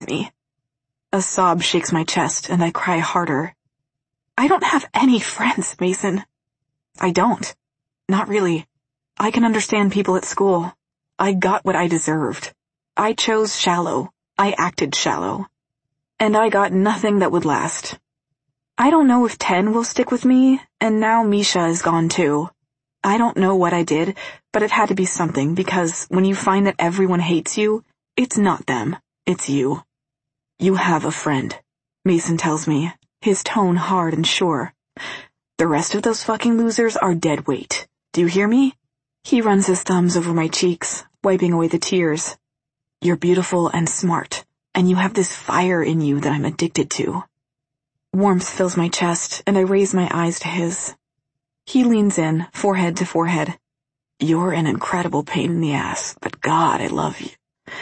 me. A sob shakes my chest and I cry harder. I don't have any friends, Mason. I don't. Not really. I can understand people at school. I got what I deserved. I chose shallow. I acted shallow. And I got nothing that would last. I don't know if 10 will stick with me, and now Misha is gone too. I don't know what I did, but it had to be something, because when you find that everyone hates you, it's not them, it's you. You have a friend, Mason tells me, his tone hard and sure. The rest of those fucking losers are dead weight. Do you hear me? He runs his thumbs over my cheeks, wiping away the tears. You're beautiful and smart, and you have this fire in you that I'm addicted to. Warmth fills my chest, and I raise my eyes to his. He leans in, forehead to forehead. You're an incredible pain in the ass, but God, I love you.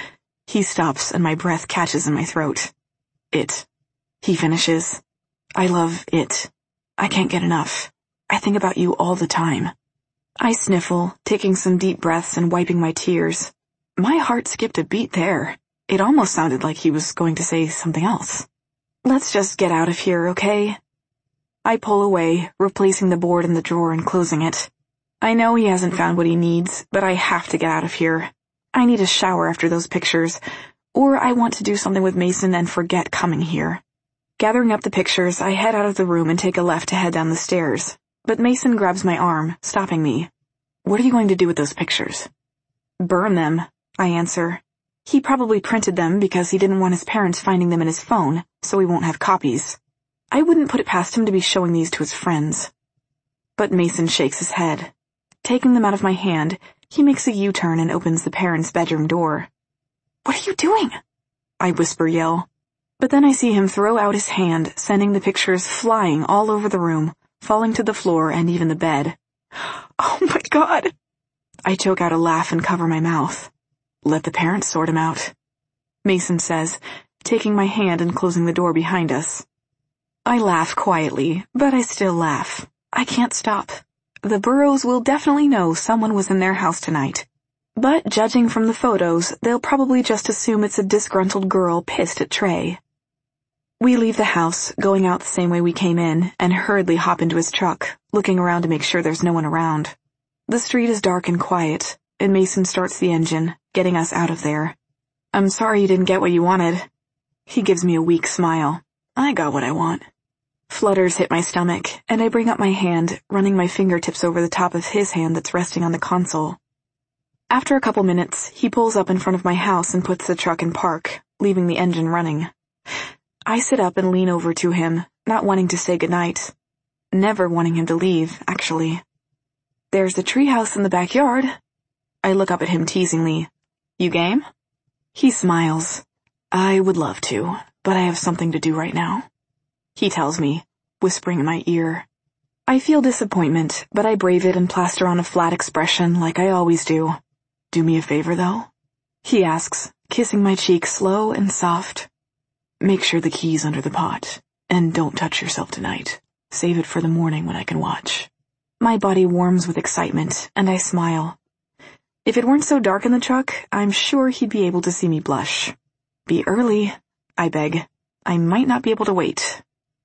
He stops, and my breath catches in my throat. It. He finishes. I love it. I can't get enough. I think about you all the time. I sniffle, taking some deep breaths and wiping my tears. My heart skipped a beat there. It almost sounded like he was going to say something else. Let's just get out of here, okay? I pull away, replacing the board in the drawer and closing it. I know he hasn't found what he needs, but I have to get out of here. I need a shower after those pictures, or I want to do something with Mason and forget coming here. Gathering up the pictures, I head out of the room and take a left to head down the stairs, but Mason grabs my arm, stopping me. What are you going to do with those pictures? Burn them, I answer. He probably printed them because he didn't want his parents finding them in his phone, so he won't have copies. I wouldn't put it past him to be showing these to his friends. But Mason shakes his head. Taking them out of my hand, he makes a U-turn and opens the parents' bedroom door. What are you doing? I yell. But then I see him throw out his hand, sending the pictures flying all over the room, falling to the floor and even the bed. Oh my God! I choke out a laugh and cover my mouth. Let the parents sort him out, Mason says, taking my hand and closing the door behind us. I laugh quietly, but I still laugh. I can't stop. The Burrows will definitely know someone was in their house tonight. But judging from the photos, they'll probably just assume it's a disgruntled girl pissed at Trey. We leave the house, going out the same way we came in, and hurriedly hop into his truck, looking around to make sure there's no one around. The street is dark and quiet, and Mason starts the engine, getting us out of there. I'm sorry you didn't get what you wanted. He gives me a weak smile. I got what I want. Flutters hit my stomach, and I bring up my hand, running my fingertips over the top of his hand that's resting on the console. After a couple minutes, he pulls up in front of my house and puts the truck in park, leaving the engine running. I sit up and lean over to him, not wanting to say goodnight. Never wanting him to leave, actually. There's the treehouse in the backyard. I look up at him teasingly. You game? He smiles. I would love to, but I have something to do right now. He tells me, whispering in my ear. I feel disappointment, but I brave it and plaster on a flat expression like I always do. Do me a favor, though? He asks, kissing my cheek slow and soft. Make sure the key's under the pot, and don't touch yourself tonight. Save it for the morning when I can watch. My body warms with excitement, and I smile. If it weren't so dark in the truck, I'm sure he'd be able to see me blush. Be early, I beg. I might not be able to wait.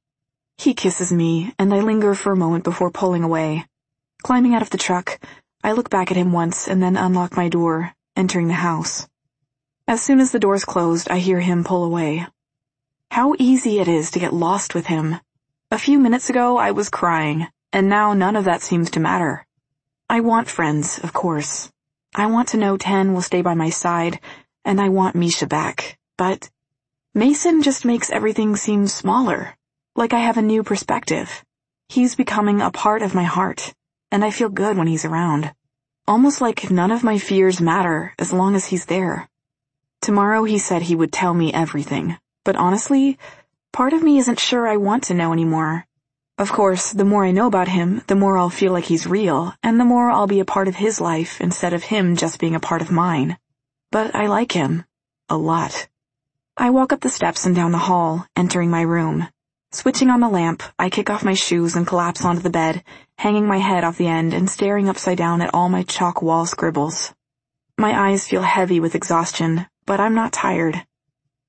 He kisses me, and I linger for a moment before pulling away. Climbing out of the truck, I look back at him once and then unlock my door, entering the house. As soon as the door's closed, I hear him pull away. How easy it is to get lost with him. A few minutes ago, I was crying, and now none of that seems to matter. I want friends, of course. I want to know 10 will stay by my side, and I want Misha back, but Mason just makes everything seem smaller, like I have a new perspective. He's becoming a part of my heart, and I feel good when he's around. Almost like none of my fears matter as long as he's there. Tomorrow he said he would tell me everything, but honestly, part of me isn't sure I want to know anymore. Of course, the more I know about him, the more I'll feel like he's real, and the more I'll be a part of his life instead of him just being a part of mine. But I like him. A lot. I walk up the steps and down the hall, entering my room. Switching on the lamp, I kick off my shoes and collapse onto the bed, hanging my head off the end and staring upside down at all my chalk wall scribbles. My eyes feel heavy with exhaustion, but I'm not tired.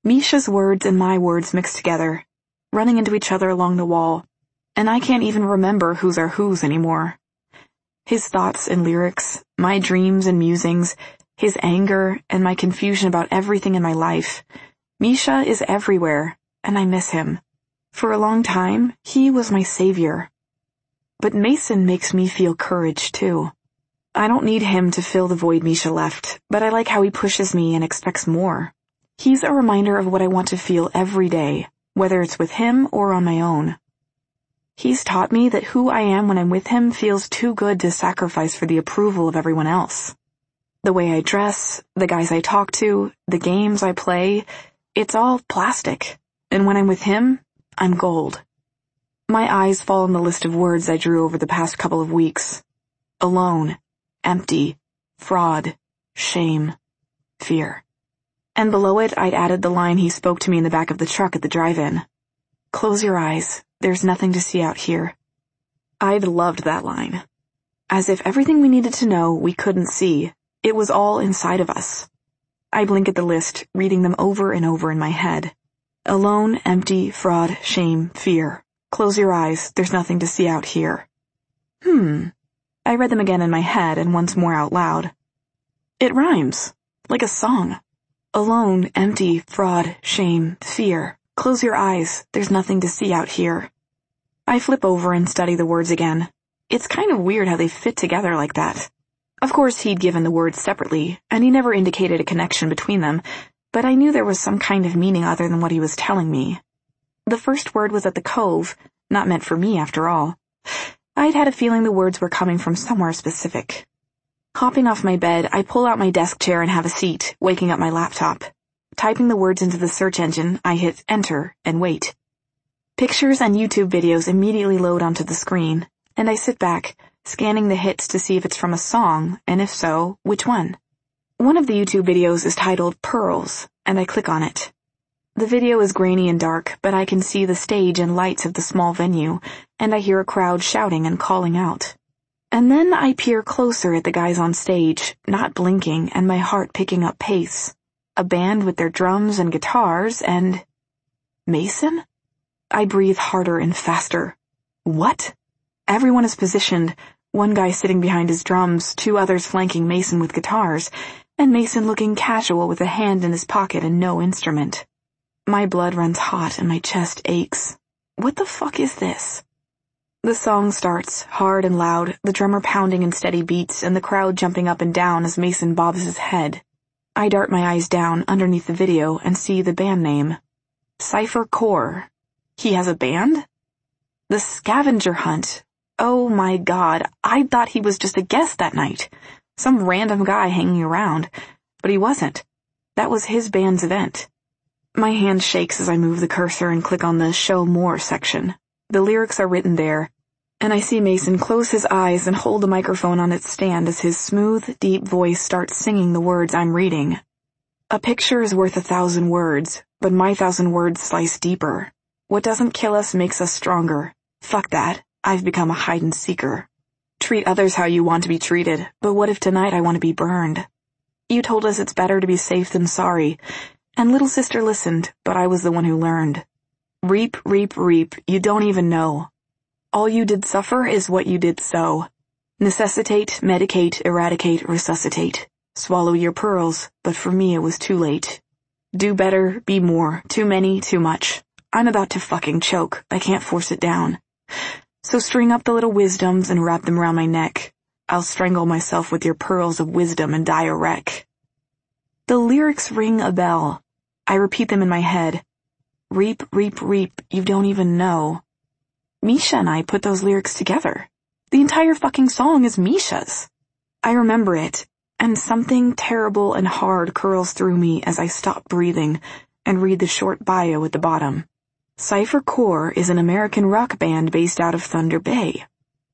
Misha's words and my words mixed together, running into each other along the wall, and I can't even remember whose are whose anymore. His thoughts and lyrics, my dreams and musings, his anger and my confusion about everything in my life. Misha is everywhere, and I miss him. For a long time, he was my savior. But Mason makes me feel courage, too. I don't need him to fill the void Misha left, but I like how he pushes me and expects more. He's a reminder of what I want to feel every day, whether it's with him or on my own. He's taught me that who I am when I'm with him feels too good to sacrifice for the approval of everyone else. The way I dress, the guys I talk to, the games I play, it's all plastic. And when I'm with him, I'm gold. My eyes fall on the list of words I drew over the past couple of weeks. Alone, empty, fraud, shame, fear. And below it, I'd added the line he spoke to me in the back of the truck at the drive-in. Close your eyes. There's nothing to see out here. I'd loved that line. As if everything we needed to know we couldn't see, it was all inside of us. I blink at the list, reading them over and over in my head. Alone, empty, fraud, shame, fear. Close your eyes, there's nothing to see out here. I read them again in my head and once more out loud. It rhymes, like a song. Alone, empty, fraud, shame, fear. Close your eyes, there's nothing to see out here. I flip over and study the words again. It's kind of weird how they fit together like that. Of course, he'd given the words separately, and he never indicated a connection between them, but I knew there was some kind of meaning other than what he was telling me. The first word was at the cove, not meant for me after all. I'd had a feeling the words were coming from somewhere specific. Hopping off my bed, I pull out my desk chair and have a seat, waking up my laptop. Typing the words into the search engine, I hit enter and wait. Pictures and YouTube videos immediately load onto the screen, and I sit back, scanning the hits to see if it's from a song, and if so, which one. One of the YouTube videos is titled Pearls, and I click on it. The video is grainy and dark, but I can see the stage and lights of the small venue, and I hear a crowd shouting and calling out. And then I peer closer at the guys on stage, not blinking, and my heart picking up pace. A band with their drums and guitars, and... Mason? I breathe harder and faster. What? Everyone is positioned, one guy sitting behind his drums, two others flanking Mason with guitars, and Mason looking casual with a hand in his pocket and no instrument. My blood runs hot and my chest aches. What the fuck is this? The song starts, hard and loud, the drummer pounding in steady beats and the crowd jumping up and down as Mason bobs his head. I dart my eyes down underneath the video and see the band name. Cypher Core. He has a band? The Scavenger Hunt. Oh my god, I thought he was just a guest that night. Some random guy hanging around. But he wasn't. That was his band's event. My hand shakes as I move the cursor and click on the Show More section. The lyrics are written there, and I see Mason close his eyes and hold the microphone on its stand as his smooth, deep voice starts singing the words I'm reading. A picture is worth 1,000 words, but my 1,000 words slice deeper. What doesn't kill us makes us stronger. Fuck that. I've become a hide-and-seeker. Treat others how you want to be treated, but what if tonight I want to be burned? You told us it's better to be safe than sorry, and little sister listened, but I was the one who learned. Reap, reap, reap, you don't even know. All you did suffer is what you did sow. Necessitate, medicate, eradicate, resuscitate. Swallow your pearls, but for me it was too late. Do better, be more, too many, too much. I'm about to fucking choke, I can't force it down. So string up the little wisdoms and wrap them around my neck. I'll strangle myself with your pearls of wisdom and die a wreck. The lyrics ring a bell. I repeat them in my head. Reap, reap, reap, you don't even know. Misha and I put those lyrics together. The entire fucking song is Misha's. I remember it, and something terrible and hard curls through me as I stop breathing and read the short bio at the bottom. Cypher Core is an American rock band based out of Thunder Bay.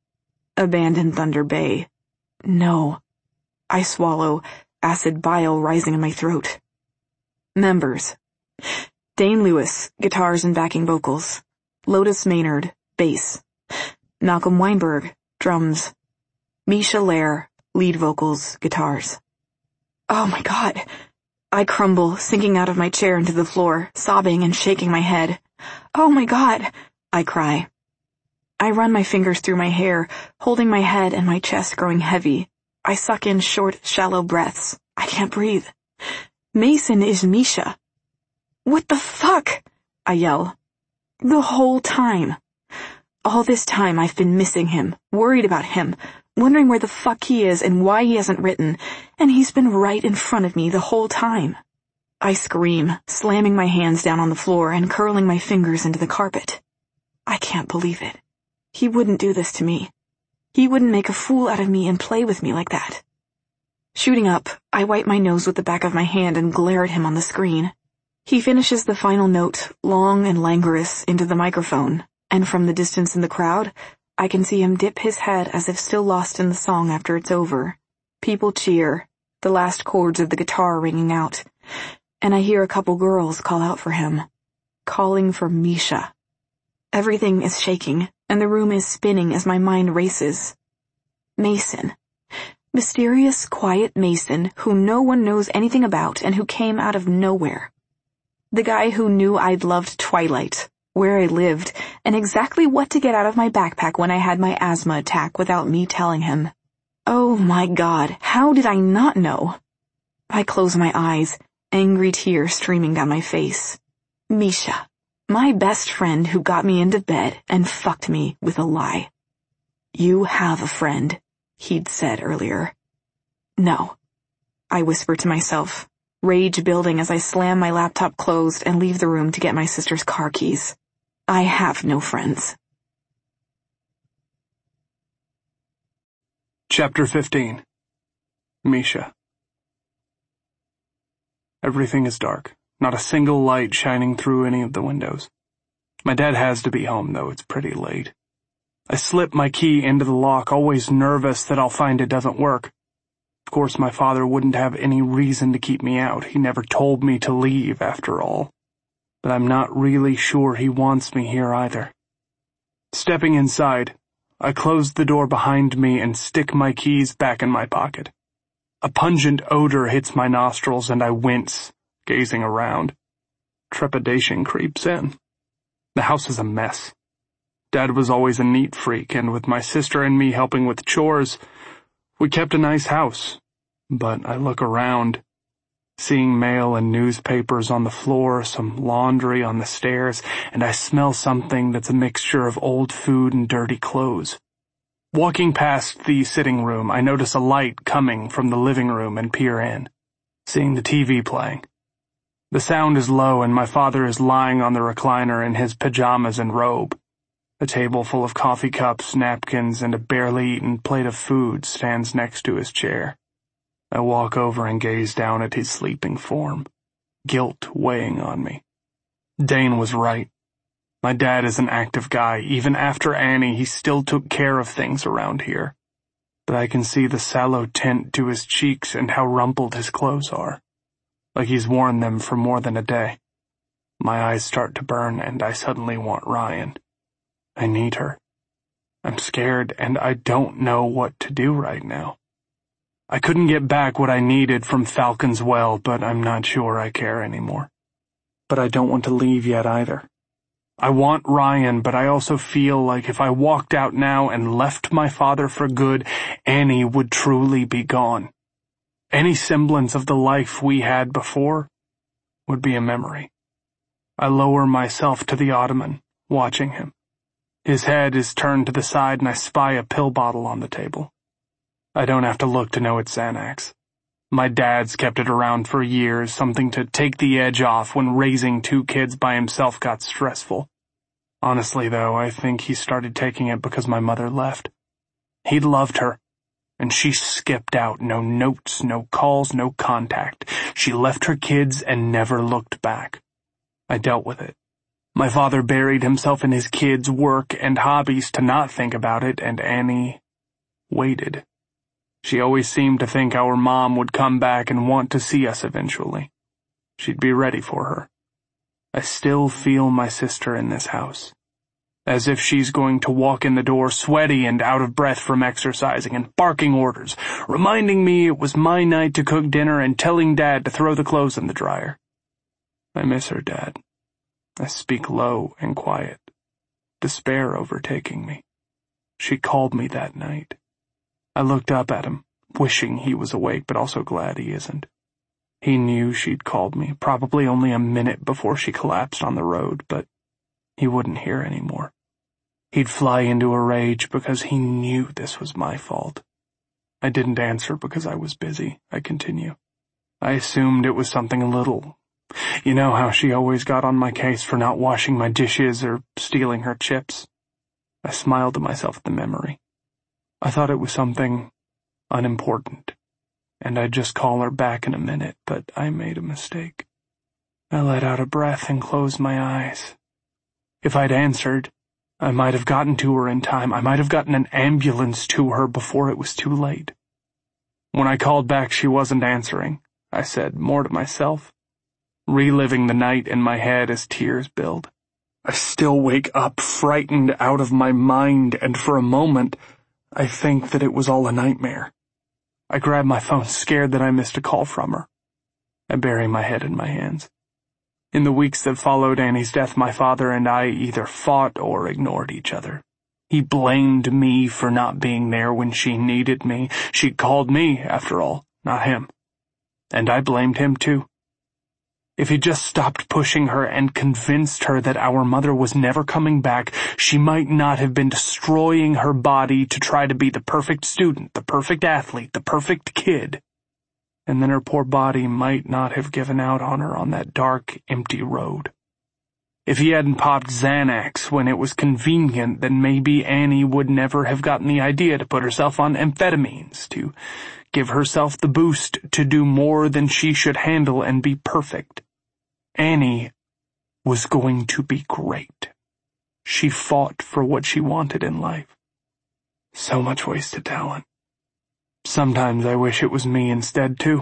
A band in Thunder Bay. No. I swallow, acid bile rising in my throat. Members. Dane Lewis, guitars and backing vocals. Lotus Maynard, bass. Malcolm Weinberg, drums. Misha Lair, lead vocals, guitars. Oh my god. I crumble, sinking out of my chair into the floor, sobbing and shaking my head. "Oh my God," I cry. I run my fingers through my hair, holding my head and my chest growing heavy. I suck in short, shallow breaths. I can't breathe. Mason is Misha. "What the fuck?" I yell. The whole time. All this time I've been missing him, worried about him, wondering where the fuck he is and why he hasn't written, and he's been right in front of me the whole time. I scream, slamming my hands down on the floor and curling my fingers into the carpet. I can't believe it. He wouldn't do this to me. He wouldn't make a fool out of me and play with me like that. Shooting up, I wipe my nose with the back of my hand and glare at him on the screen. He finishes the final note, long and languorous, into the microphone, and from the distance in the crowd, I can see him dip his head as if still lost in the song after it's over. People cheer, the last chords of the guitar ringing out, and I hear a couple girls call out for him, calling for Misha. Everything is shaking, and the room is spinning as my mind races. Mason. Mysterious, quiet Mason, who no one knows anything about and who came out of nowhere. The guy who knew I'd loved Twilight, where I lived, and exactly what to get out of my backpack when I had my asthma attack without me telling him. Oh my God, how did I not know? I close my eyes, angry tears streaming down my face. Misha. My best friend who got me into bed and fucked me with a lie. "You have a friend," he'd said earlier. No. I whisper to myself, rage building as I slam my laptop closed and leave the room to get my sister's car keys. I have no friends. Chapter 15. Misha. Everything is dark. Not a single light shining through any of the windows. My dad has to be home, though it's pretty late. I slip my key into the lock, always nervous that I'll find it doesn't work. Of course, my father wouldn't have any reason to keep me out. He never told me to leave, after all. But I'm not really sure he wants me here either. Stepping inside, I close the door behind me and stick my keys back in my pocket. A pungent odor hits my nostrils and I wince, gazing around. Trepidation creeps in. The house is a mess. Dad was always a neat freak, and with my sister and me helping with chores, we kept a nice house. But I look around, seeing mail and newspapers on the floor, some laundry on the stairs, and I smell something that's a mixture of old food and dirty clothes. Walking past the sitting room, I notice a light coming from the living room and peer in, seeing the TV playing. The sound is low and my father is lying on the recliner in his pajamas and robe. A table full of coffee cups, napkins, and a barely eaten plate of food stands next to his chair. I walk over and gaze down at his sleeping form, guilt weighing on me. Dane was right. My dad is an active guy. Even after Annie, he still took care of things around here. But I can see the sallow tint to his cheeks and how rumpled his clothes are, like he's worn them for more than a day. My eyes start to burn and I suddenly want Ryan. I need her. I'm scared and I don't know what to do right now. I couldn't get back what I needed from Falcon's Well, but I'm not sure I care anymore. But I don't want to leave yet either. I want Ryan, but I also feel like if I walked out now and left my father for good, Annie would truly be gone. Any semblance of the life we had before would be a memory. I lower myself to the ottoman, watching him. His head is turned to the side and I spy a pill bottle on the table. I don't have to look to know it's Xanax. My dad's kept it around for years, something to take the edge off when raising two kids by himself got stressful. Honestly, though, I think he started taking it because my mother left. He loved her, and she skipped out. No notes, no calls, no contact. She left her kids and never looked back. I dealt with it. My father buried himself in his kids' work and hobbies to not think about it, and Annie waited. She always seemed to think our mom would come back and want to see us eventually. She'd be ready for her. I still feel my sister in this house. as if she's going to walk in the door sweaty and out of breath from exercising and barking orders, reminding me it was my night to cook dinner and telling Dad to throw the clothes in the dryer. I miss her, Dad. I speak low and quiet, despair overtaking me. She called me that night. I looked up at him, wishing he was awake, but also glad he isn't. He knew she'd called me, probably only a minute before she collapsed on the road, but he wouldn't hear anymore. He'd fly into a rage because he knew this was my fault. I didn't answer because I was busy, I continue. I assumed it was something little. You know how she always got on my case for not washing my dishes or stealing her chips? I smiled to myself at the memory. I thought it was something unimportant, and I'd just call her back in a minute, but I made a mistake. I let out a breath and closed my eyes. If I'd answered, I might have gotten to her in time. I might have gotten an ambulance to her before it was too late. When I called back, she wasn't answering, I said, more to myself, reliving the night in my head as tears build. I still wake up frightened out of my mind, and for a moment, I think that it was all a nightmare. I grab my phone, scared that I missed a call from her. I bury my head in my hands. In the weeks that followed Annie's death, my father and I either fought or ignored each other. He blamed me for not being there when she needed me. She'd called me, after all, not him. And I blamed him too. If he'd just stopped pushing her and convinced her that our mother was never coming back, she might not have been destroying her body to try to be the perfect student, the perfect athlete, the perfect kid. And then her poor body might not have given out on her on that dark, empty road. If he hadn't popped Xanax when it was convenient, then maybe Annie would never have gotten the idea to put herself on amphetamines, to give herself the boost to do more than she should handle and be perfect. Annie was going to be great. She fought for what she wanted in life. So much wasted talent. Sometimes I wish it was me instead, too.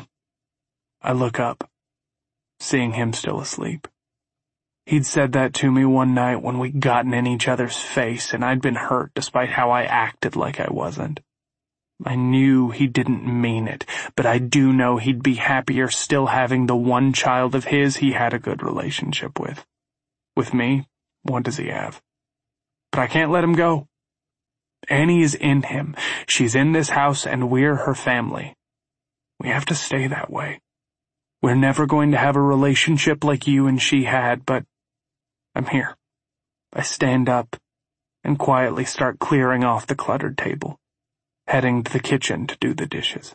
I look up, seeing him still asleep. He'd said that to me one night when we'd gotten in each other's face, and I'd been hurt despite how I acted like I wasn't. I knew he didn't mean it, but I do know he'd be happier still having the one child of his he had a good relationship with. With me, what does he have? But I can't let him go. Annie is in him. She's in this house, and we're her family. We have to stay that way. We're never going to have a relationship like you and she had, but I'm here. I stand up and quietly start clearing off the cluttered table, heading to the kitchen to do the dishes.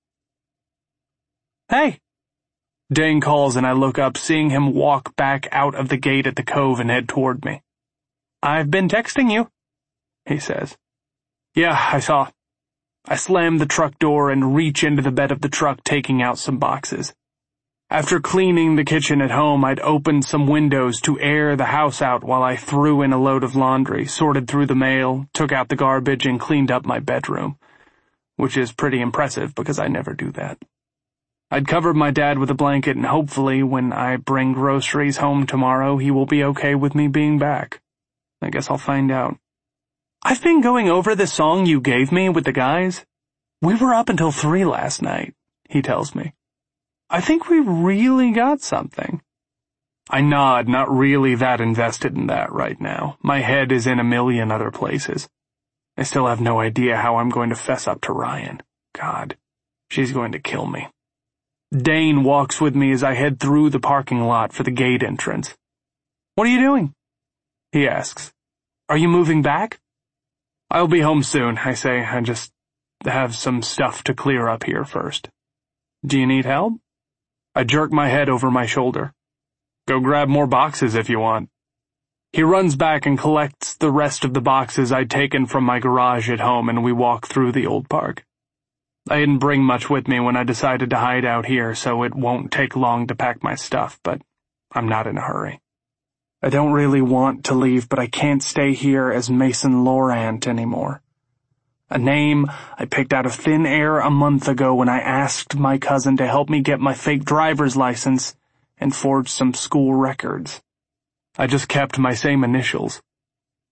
Hey! Dane calls, and I look up, seeing him walk back out of the gate at the cove and head toward me. I've been texting you, he says. Yeah, I saw. I slam the truck door and reach into the bed of the truck, taking out some boxes. After cleaning the kitchen at home, I'd opened some windows to air the house out while I threw in a load of laundry, sorted through the mail, took out the garbage, and cleaned up my bedroom, which is pretty impressive because I never do that. I'd covered my dad with a blanket, and hopefully when I bring groceries home tomorrow, he will be okay with me being back. I guess I'll find out. I've been going over the song you gave me with the guys. We were up until 3 last night, he tells me. I think we really got something. I nod, not really that invested in that right now. My head is in a million other places. I still have no idea how I'm going to fess up to Ryan. God, she's going to kill me. Dane walks with me as I head through the parking lot for the gate entrance. What are you doing? He asks. Are you moving back? I'll be home soon, I say. I just have some stuff to clear up here first. Do you need help? I jerk my head over my shoulder. Go grab more boxes if you want. He runs back and collects the rest of the boxes I'd taken from my garage at home, and we walk through the old park. I didn't bring much with me when I decided to hide out here, so it won't take long to pack my stuff, but I'm not in a hurry. I don't really want to leave, but I can't stay here as Mason Laurent anymore. A name I picked out of thin air a month ago when I asked my cousin to help me get my fake driver's license and forge some school records. I just kept my same initials.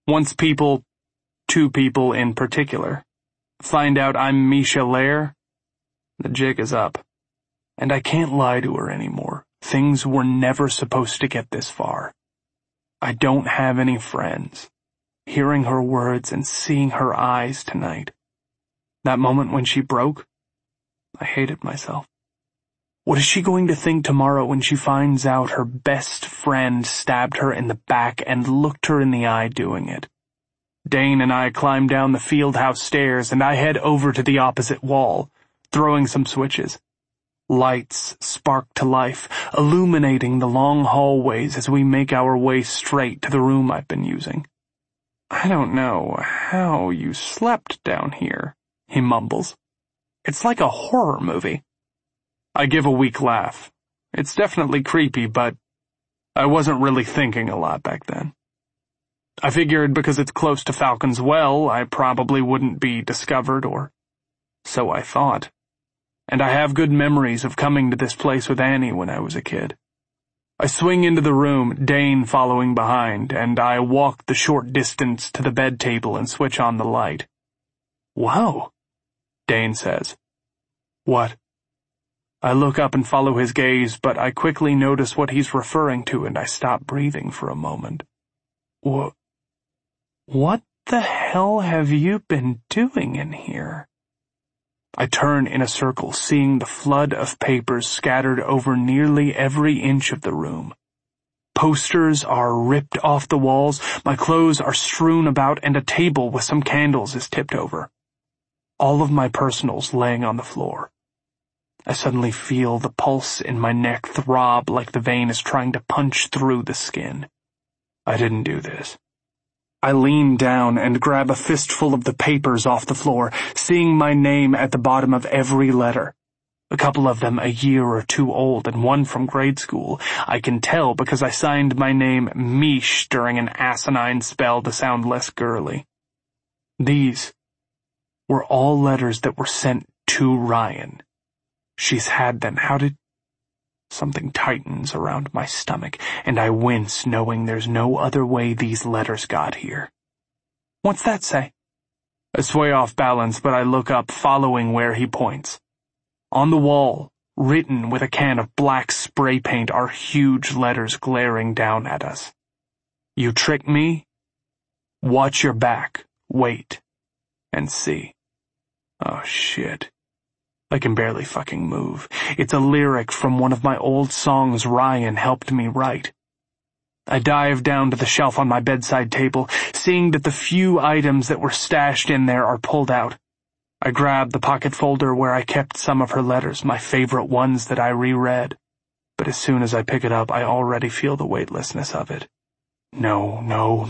Once two people in particular, find out I'm Misha Lair, the jig is up. And I can't lie to her anymore. Things were never supposed to get this far. I don't have any friends. Hearing her words and seeing her eyes tonight. That moment when she broke, I hated myself. What is she going to think tomorrow when she finds out her best friend stabbed her in the back and looked her in the eye doing it? Dane and I climb down the field house stairs and I head over to the opposite wall, throwing some switches. Lights spark to life, illuminating the long hallways as we make our way straight to the room I've been using. I don't know how you slept down here, he mumbles. It's like a horror movie. I give a weak laugh. It's definitely creepy, but I wasn't really thinking a lot back then. I figured because it's close to Falcon's Well, I probably wouldn't be discovered, or so I thought. And I have good memories of coming to this place with Annie when I was a kid. I swing into the room, Dane following behind, and I walk the short distance to the bed table and switch on the light. Whoa, Dane says. What? I look up and follow his gaze, but I quickly notice what he's referring to and I stop breathing for a moment. What the hell have you been doing in here? I turn in a circle, seeing the flood of papers scattered over nearly every inch of the room. Posters are ripped off the walls, my clothes are strewn about, and a table with some candles is tipped over. All of my personals laying on the floor. I suddenly feel the pulse in my neck throb like the vein is trying to punch through the skin. I didn't do this. I lean down and grab a fistful of the papers off the floor, seeing my name at the bottom of every letter. A couple of them a year or two old and one from grade school. I can tell because I signed my name Mish during an asinine spell to sound less girly. These were all letters that were sent to Ryan. She's had them. How did... Something tightens around my stomach, and I wince knowing there's no other way these letters got here. What's that say? I sway off balance, but I look up, following where he points. On the wall, written with a can of black spray paint, are huge letters glaring down at us. You trick me? Watch your back, wait, and see. Oh shit. I can barely fucking move. It's a lyric from one of my old songs Ryan helped me write. I dive down to the shelf on my bedside table, seeing that the few items that were stashed in there are pulled out. I grab the pocket folder where I kept some of her letters, my favorite ones that I reread. But as soon as I pick it up, I already feel the weightlessness of it. No.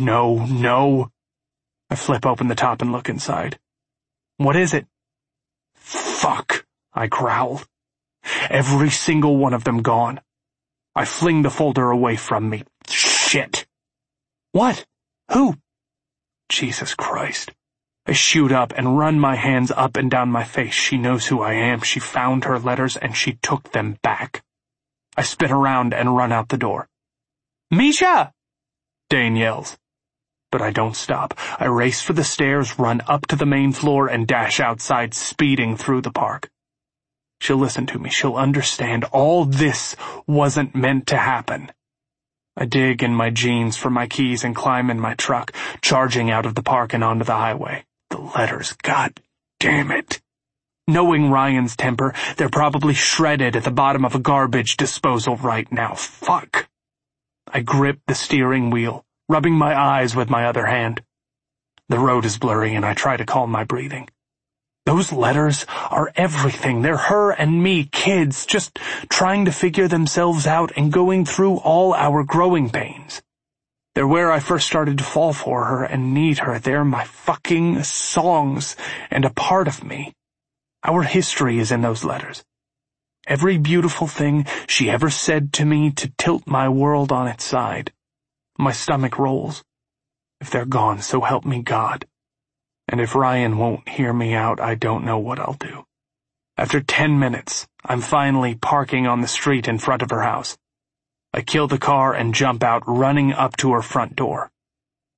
I flip open the top and look inside. What is it? Fuck, I growl. Every single one of them gone. I fling the folder away from me. Shit. What? Who? Jesus Christ. I shoot up and run my hands up and down my face. She knows who I am. She found her letters and she took them back. I spin around and run out the door. Misha! Dane yells. But I don't stop. I race for the stairs, run up to the main floor, and dash outside, speeding through the park. She'll listen to me. She'll understand. All this wasn't meant to happen. I dig in my jeans for my keys and climb in my truck, charging out of the park and onto the highway. The letters, god damn it. Knowing Ryan's temper, they're probably shredded at the bottom of a garbage disposal right now. Fuck. I grip the steering wheel, rubbing my eyes with my other hand. The road is blurry and I try to calm my breathing. Those letters are everything. They're her and me, kids, just trying to figure themselves out and going through all our growing pains. They're where I first started to fall for her and need her. They're my fucking songs and a part of me. Our history is in those letters. Every beautiful thing she ever said to me to tilt my world on its side. My stomach rolls. If they're gone, so help me God. And if Ryan won't hear me out, I don't know what I'll do. After 10 minutes, I'm finally parking on the street in front of her house. I kill the car and jump out, running up to her front door.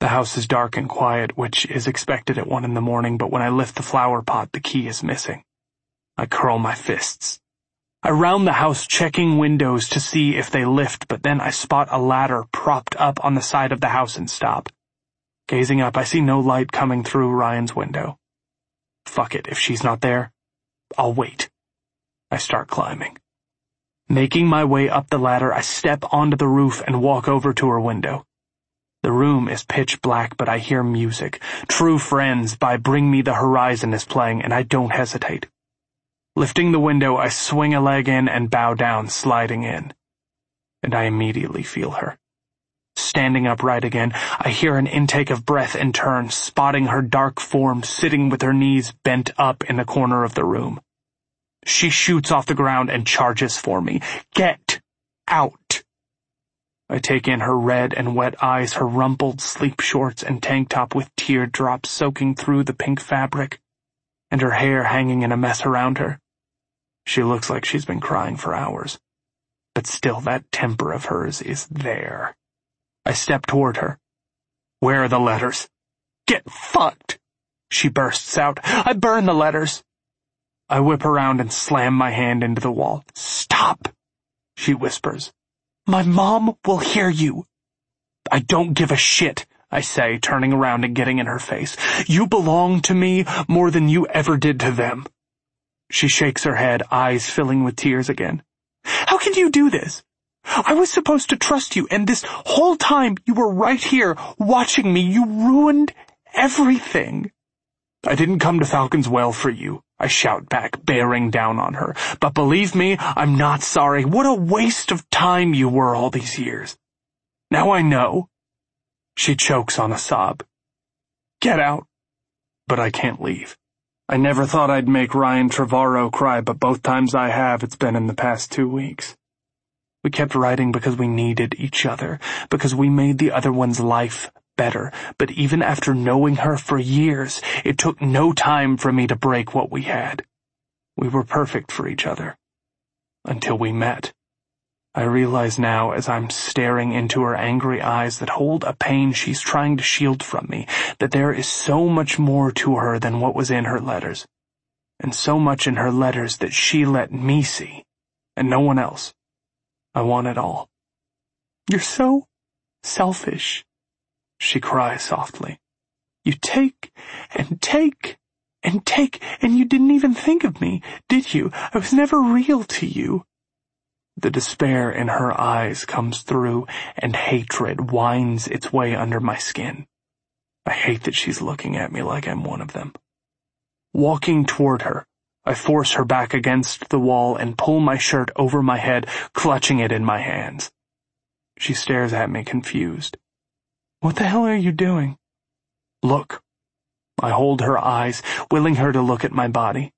The house is dark and quiet, which is expected at 1 a.m, but when I lift the flower pot, the key is missing. I curl my fists. I round the house checking windows to see if they lift, but then I spot a ladder propped up on the side of the house and stop. Gazing up, I see no light coming through Ryan's window. Fuck it, if she's not there, I'll wait. I start climbing. Making my way up the ladder, I step onto the roof and walk over to her window. The room is pitch black, but I hear music. True Friends by Bring Me the Horizon is playing, and I don't hesitate. Lifting the window, I swing a leg in and bow down, sliding in. And I immediately feel her. Standing upright again, I hear an intake of breath and turn, spotting her dark form sitting with her knees bent up in the corner of the room. She shoots off the ground and charges for me. Get out! I take in her red and wet eyes, her rumpled sleep shorts and tank top with teardrops soaking through the pink fabric, and her hair hanging in a mess around her. She looks like she's been crying for hours, but still that temper of hers is there. I step toward her. Where are the letters? Get fucked! She bursts out. I burn the letters. I whip around and slam my hand into the wall. Stop! She whispers. My mom will hear you. I don't give a shit, I say, turning around and getting in her face. You belong to me more than you ever did to them. She shakes her head, eyes filling with tears again. How can you do this? I was supposed to trust you, and this whole time you were right here, watching me. You ruined everything. I didn't come to Falcon's Well for you, I shout back, bearing down on her. But believe me, I'm not sorry. What a waste of time you were all these years. Now I know. She chokes on a sob. Get out. But I can't leave. I never thought I'd make Ryan Trevorrow cry, but both times I have, it's been in the past 2 weeks. We kept writing because we needed each other, because we made the other one's life better, but even after knowing her for years, it took no time for me to break what we had. We were perfect for each other. Until we met. I realize now, as I'm staring into her angry eyes that hold a pain she's trying to shield from me, that there is so much more to her than what was in her letters, and so much in her letters that she let me see, and no one else. I want it all. You're so selfish, she cries softly. You take and take and take, and you didn't even think of me, did you? I was never real to you. The despair in her eyes comes through, and hatred winds its way under my skin. I hate that she's looking at me like I'm one of them. Walking toward her, I force her back against the wall and pull my shirt over my head, clutching it in my hands. She stares at me confused. What the hell are you doing? Look. I hold her eyes, willing her to look at my body.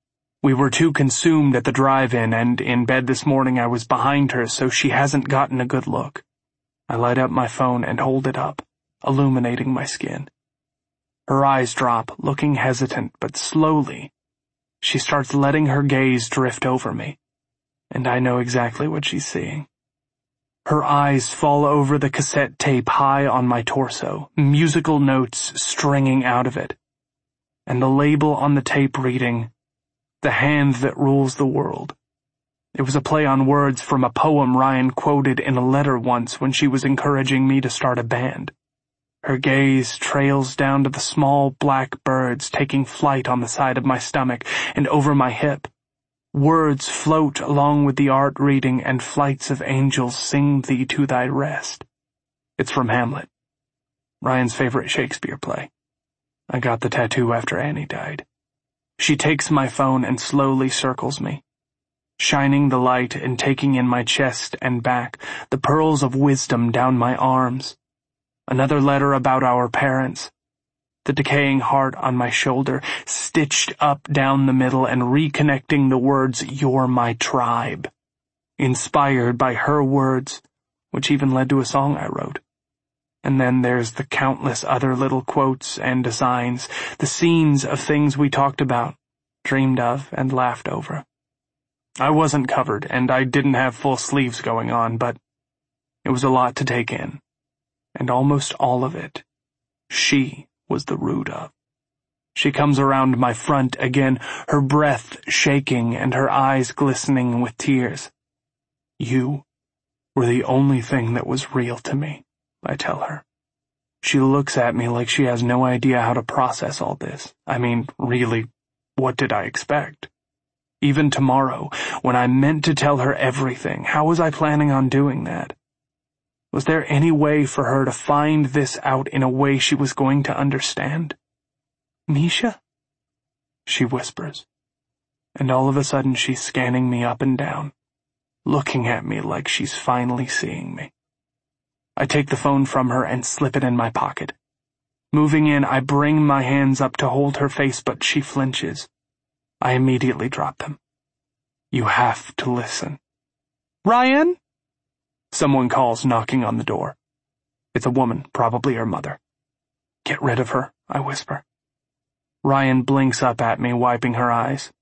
We were too consumed at the drive-in, and in bed this morning I was behind her, so she hasn't gotten a good look. I light up my phone and hold it up, illuminating my skin. Her eyes drop, looking hesitant, but slowly. She starts letting her gaze drift over me, and I know exactly what she's seeing. Her eyes fall over the cassette tape high on my torso, musical notes stringing out of it, and the label on the tape reading, The Hand That Rules the World. It was a play on words from a poem Ryan quoted in a letter once when she was encouraging me to start a band. Her gaze trails down to the small black birds taking flight on the side of my stomach and over my hip. Words float along with the art reading, and flights of angels sing thee to thy rest. It's from Hamlet, Ryan's favorite Shakespeare play. I got the tattoo after Annie died. She takes my phone and slowly circles me, shining the light and taking in my chest and back, the pearls of wisdom down my arms. Another letter about our parents. The decaying heart on my shoulder, stitched up down the middle and reconnecting the words, You're my tribe. Inspired by her words, which even led to a song I wrote. And then there's the countless other little quotes and designs, the scenes of things we talked about, dreamed of, and laughed over. I wasn't covered, and I didn't have full sleeves going on, but it was a lot to take in, and almost all of it she was the root of. She comes around my front again, her breath shaking and her eyes glistening with tears. You were the only thing that was real to me, I tell her. She looks at me like she has no idea how to process all this. I mean, really, what did I expect? Even tomorrow, when I meant to tell her everything, how was I planning on doing that? Was there any way for her to find this out in a way she was going to understand? Misha? She whispers, and all of a sudden she's scanning me up and down, looking at me like she's finally seeing me. I take the phone from her and slip it in my pocket. Moving in, I bring my hands up to hold her face, but she flinches. I immediately drop them. You have to listen. Ryan? Someone calls, knocking on the door. It's a woman, probably her mother. Get rid of her, I whisper. Ryan blinks up at me, wiping her eyes.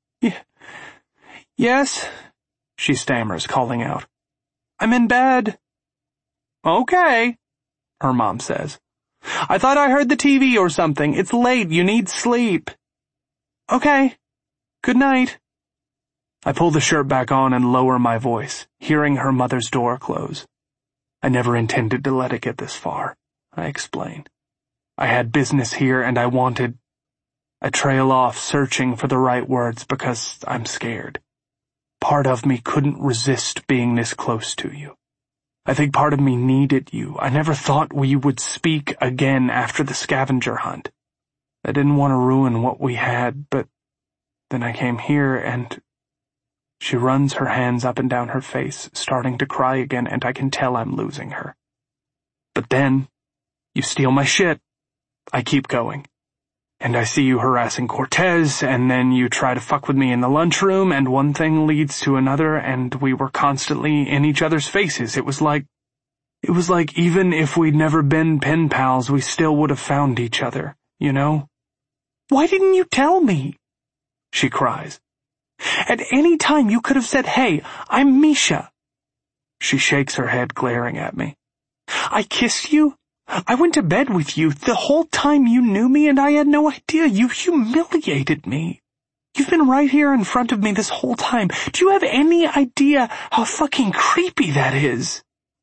Yes, she stammers, calling out. I'm in bed. Okay, her mom says. I thought I heard the TV or something. It's late. You need sleep. Okay. Good night. I pull the shirt back on and lower my voice, hearing her mother's door close. I never intended to let it get this far, I explain. I had business here and I trail off, searching for the right words because I'm scared. Part of me couldn't resist being this close to you. I think part of me needed you. I never thought we would speak again after the scavenger hunt. I didn't want to ruin what we had, but then I came here and... She runs her hands up and down her face, starting to cry again, and I can tell I'm losing her. But then, you steal my shit. I keep going. And I see you harassing Cortez, and then you try to fuck with me in the lunchroom, and one thing leads to another, and we were constantly in each other's faces. It was like even if we'd never been pen pals, we still would have found each other, you know? Why didn't you tell me? She cries. At any time you could have said, hey, I'm Misha. She shakes her head, glaring at me. I kissed you? I went to bed with you the whole time you knew me and I had no idea. You humiliated me. You've been right here in front of me this whole time. Do you have any idea how fucking creepy that is?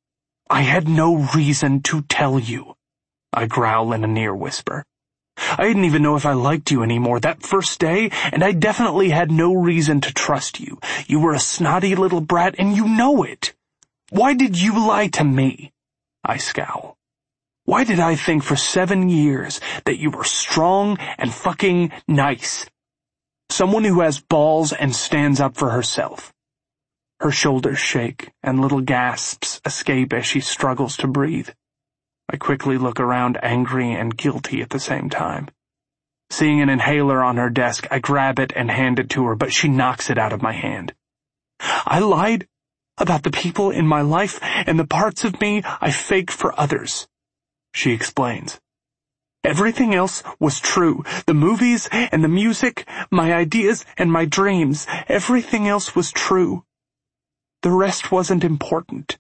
I had no reason to tell you, I growl in a near whisper. I didn't even know if I liked you anymore that first day, and I definitely had no reason to trust you. You were a snotty little brat, and you know it. Why did you lie to me? I scowl. Why did I think for 7 years that you were strong and fucking nice? Someone who has balls and stands up for herself. Her shoulders shake, and little gasps escape as she struggles to breathe. I quickly look around, angry and guilty at the same time. Seeing an inhaler on her desk, I grab it and hand it to her, but she knocks it out of my hand. I lied about the people in my life and the parts of me I faked for others, she explains. Everything else was true. The movies and the music, my ideas and my dreams, everything else was true. The rest wasn't important.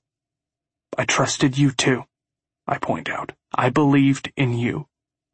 I trusted you too, I point out. I believed in you.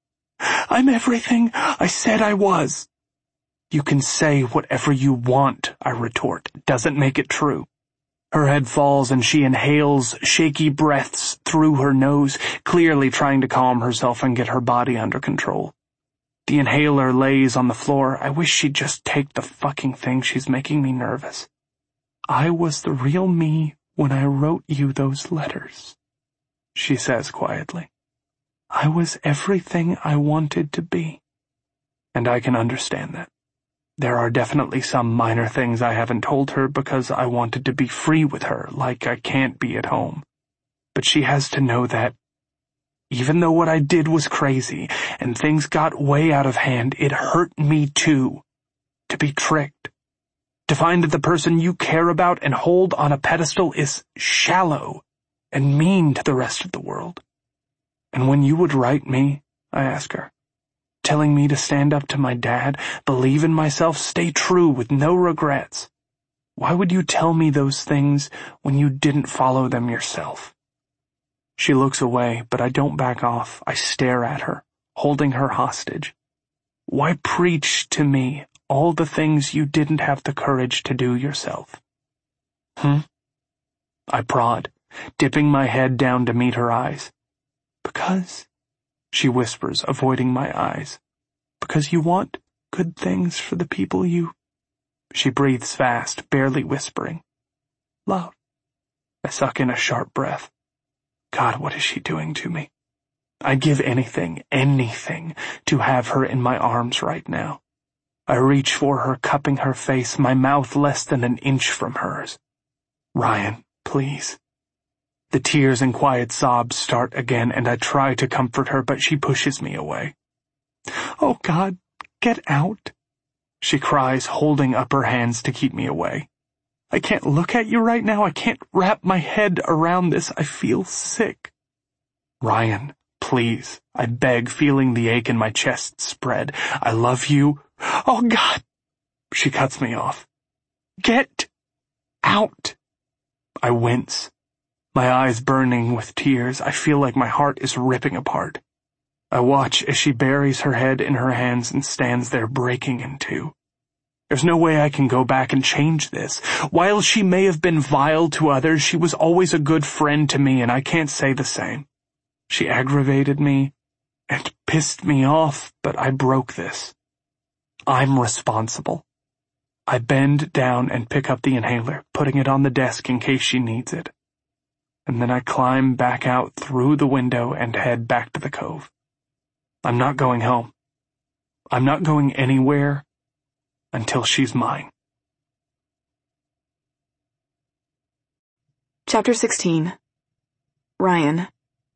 I'm everything I said I was. You can say whatever you want, I retort. Doesn't make it true. Her head falls and she inhales shaky breaths through her nose, clearly trying to calm herself and get her body under control. The inhaler lays on the floor. I wish she'd just take the fucking thing. She's making me nervous. I was the real me when I wrote you those letters, she says quietly. I was everything I wanted to be. And I can understand that. There are definitely some minor things I haven't told her because I wanted to be free with her, like I can't be at home. But she has to know that, even though what I did was crazy and things got way out of hand, it hurt me too. To be tricked. To find that the person you care about and hold on a pedestal is shallow and mean to the rest of the world. And when you would write me, I ask her, telling me to stand up to my dad, believe in myself, stay true with no regrets. Why would you tell me those things when you didn't follow them yourself? She looks away, but I don't back off. I stare at her, holding her hostage. Why preach to me all the things you didn't have the courage to do yourself? I prod, dipping my head down to meet her eyes. Because, she whispers, avoiding my eyes. Because you want good things for the people you... She breathes fast, barely whispering. Love. I suck in a sharp breath. God, what is she doing to me? I'd give anything, to have her in my arms right now. I reach for her, cupping her face, my mouth less than an inch from hers. Ryan, please. The tears and quiet sobs start again, and I try to comfort her, but she pushes me away. Oh God, get out, she cries, holding up her hands to keep me away. I can't look at you right now. I can't wrap my head around this. I feel sick. Ryan, please, I beg, feeling the ache in my chest spread. I love you. Oh God, she cuts me off. Get out. I wince, my eyes burning with tears. I feel like my heart is ripping apart. I watch as she buries her head in her hands and stands there breaking in two. There's no way I can go back and change this. While she may have been vile to others, she was always a good friend to me, and I can't say the same. She aggravated me and pissed me off, but I broke this. I'm responsible. I bend down and pick up the inhaler, putting it on the desk in case she needs it. And then I climb back out through the window and head back to the cove. I'm not going home. I'm not going anywhere until she's mine. Chapter 16. Ryan.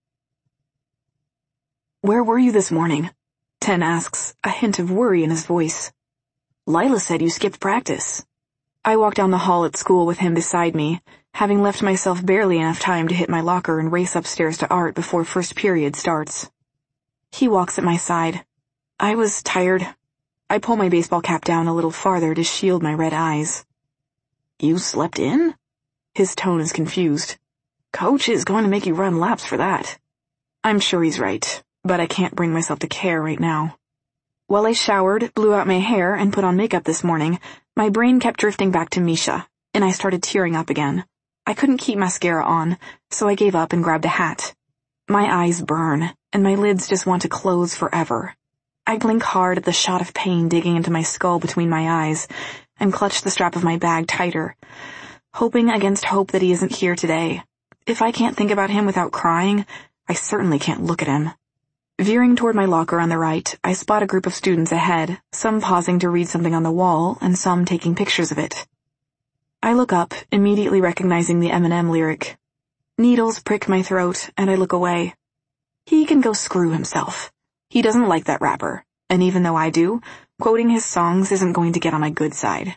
Where were you this morning? Ten asks, a hint of worry in his voice. Lila said you skipped practice. I walk down the hall at school with him beside me, having left myself barely enough time to hit my locker and race upstairs to art before first period starts. He walks at my side. I was tired. I pull my baseball cap down a little farther to shield my red eyes. You slept in? His tone is confused. Coach is going to make you run laps for that. I'm sure he's right, but I can't bring myself to care right now. While I showered, blew out my hair, and put on makeup this morning, my brain kept drifting back to Misha, and I started tearing up again. I couldn't keep mascara on, so I gave up and grabbed a hat. My eyes burn, and my lids just want to close forever. I blink hard at the shot of pain digging into my skull between my eyes, and clutch the strap of my bag tighter, hoping against hope that he isn't here today. If I can't think about him without crying, I certainly can't look at him. Veering toward my locker on the right, I spot a group of students ahead, some pausing to read something on the wall, and some taking pictures of it. I look up, immediately recognizing the Eminem lyric. Needles prick my throat, and I look away. He can go screw himself. He doesn't like that rapper, and even though I do, quoting his songs isn't going to get on my good side.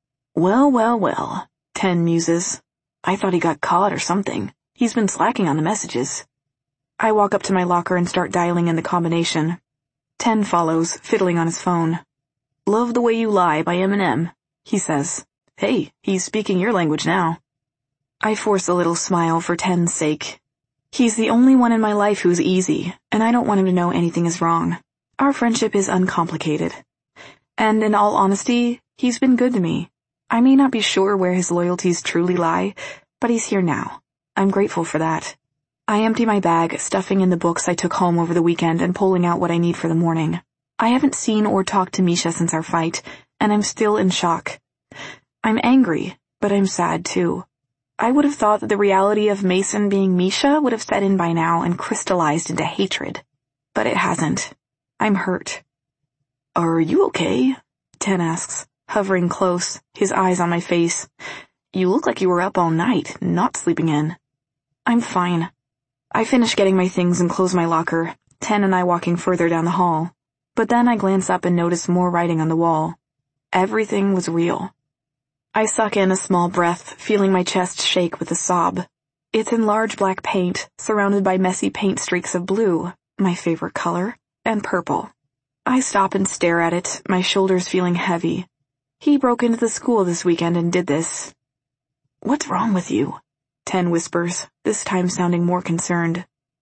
Well, Ten muses. I thought he got caught or something. He's been slacking on the messages. I walk up to my locker and start dialing in the combination. Ten follows, fiddling on his phone. Love the Way You Lie by Eminem, he says. Hey, he's speaking your language now. I force a little smile for Ten's sake. He's the only one in my life who's easy, and I don't want him to know anything is wrong. Our friendship is uncomplicated. And in all honesty, he's been good to me. I may not be sure where his loyalties truly lie, but he's here now. I'm grateful for that. I empty my bag, stuffing in the books I took home over the weekend and pulling out what I need for the morning. I haven't seen or talked to Misha since our fight, and I'm still in shock. I'm angry, but I'm sad too. I would have thought that the reality of Mason being Misha would have set in by now and crystallized into hatred. But it hasn't. I'm hurt. Are you okay? Ten asks, hovering close, his eyes on my face. You look like you were up all night, not sleeping in. I'm fine. I finish getting my things and close my locker, Ten and I walking further down the hall. But then I glance up and notice more writing on the wall. Everything was real. I suck in a small breath, feeling my chest shake with a sob. It's in large black paint, surrounded by messy paint streaks of blue, my favorite color, and purple. I stop and stare at it, my shoulders feeling heavy. He broke into the school this weekend and did this. What's wrong with you? Ten whispers, this time sounding more concerned.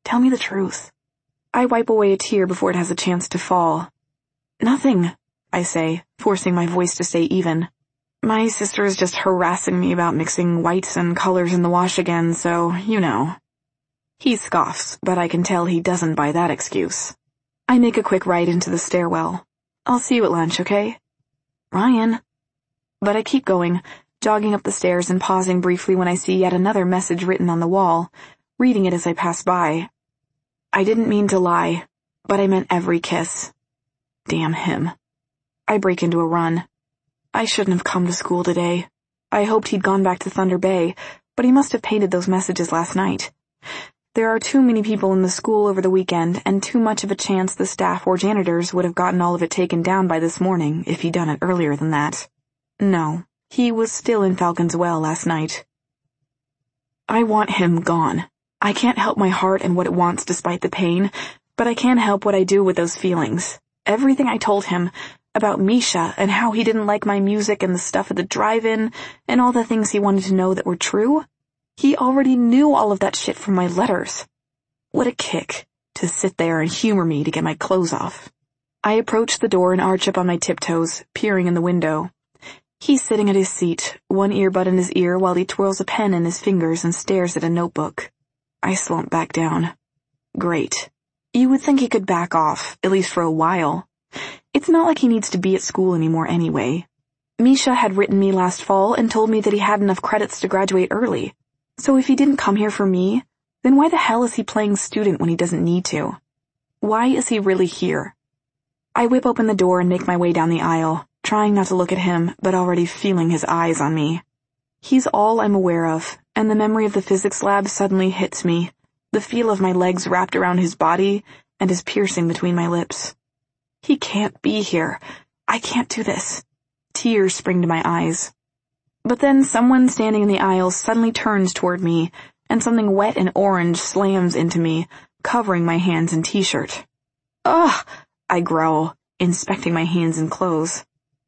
Tell me the truth. I wipe away a tear before it has a chance to fall. Nothing, I say, forcing my voice to stay even. My sister is just harassing me about mixing whites and colors in the wash again, so, you know. He scoffs, but I can tell he doesn't buy that excuse. I make a quick right into the stairwell. I'll see you at lunch, okay? Ryan. But I keep going, jogging up the stairs and pausing briefly when I see yet another message written on the wall, reading it as I pass by. I didn't mean to lie, but I meant every kiss. Damn him. I break into a run. I shouldn't have come to school today. I hoped he'd gone back to Thunder Bay, but he must have painted those messages last night. There are too many people in the school over the weekend, and too much of a chance the staff or janitors would have gotten all of it taken down by this morning if he'd done it earlier than that. No, he was still in Falcon's Well last night. I want him gone. I can't help my heart and what it wants despite the pain, but I can help what I do with those feelings. Everything I told him about Misha and how he didn't like my music and the stuff at the drive-in and all the things he wanted to know that were true, he already knew all of that shit from my letters. What a kick to sit there and humor me to get my clothes off. I approach the door and arch up on my tiptoes, peering in the window. He's sitting at his seat, one earbud in his ear while he twirls a pen in his fingers and stares at a notebook. I slump back down. Great. You would think he could back off, at least for a while. It's not like he needs to be at school anymore anyway. Misha had written me last fall and told me that he had enough credits to graduate early. So if he didn't come here for me, then why the hell is he playing student when he doesn't need to? Why is he really here? I whip open the door and make my way down the aisle, trying not to look at him, but already feeling his eyes on me. He's all I'm aware of, and the memory of the physics lab suddenly hits me, the feel of my legs wrapped around his body and his piercing between my lips. He can't be here. I can't do this. Tears spring to my eyes. But then someone standing in the aisle suddenly turns toward me, and something wet and orange slams into me, covering my hands and t-shirt. Ugh! I growl, inspecting my hands and clothes.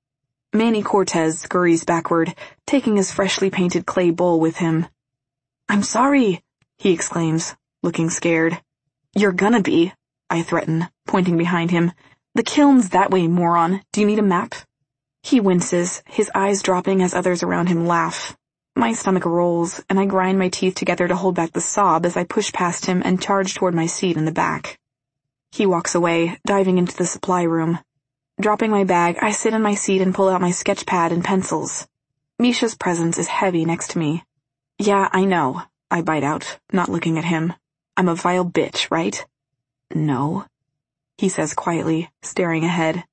Manny Cortez scurries backward, taking his freshly painted clay bowl with him. I'm sorry, he exclaims, looking scared. You're gonna be, I threaten, pointing behind him. The kiln's that way, moron. Do you need a map? He winces, his eyes dropping as others around him laugh. My stomach rolls, and I grind my teeth together to hold back the sob as I push past him and charge toward my seat in the back. He walks away, diving into the supply room. Dropping my bag, I sit in my seat and pull out my sketch pad and pencils. Misha's presence is heavy next to me. Yeah, I know, I bite out, not looking at him. I'm a vile bitch, right? No, he says quietly, staring ahead.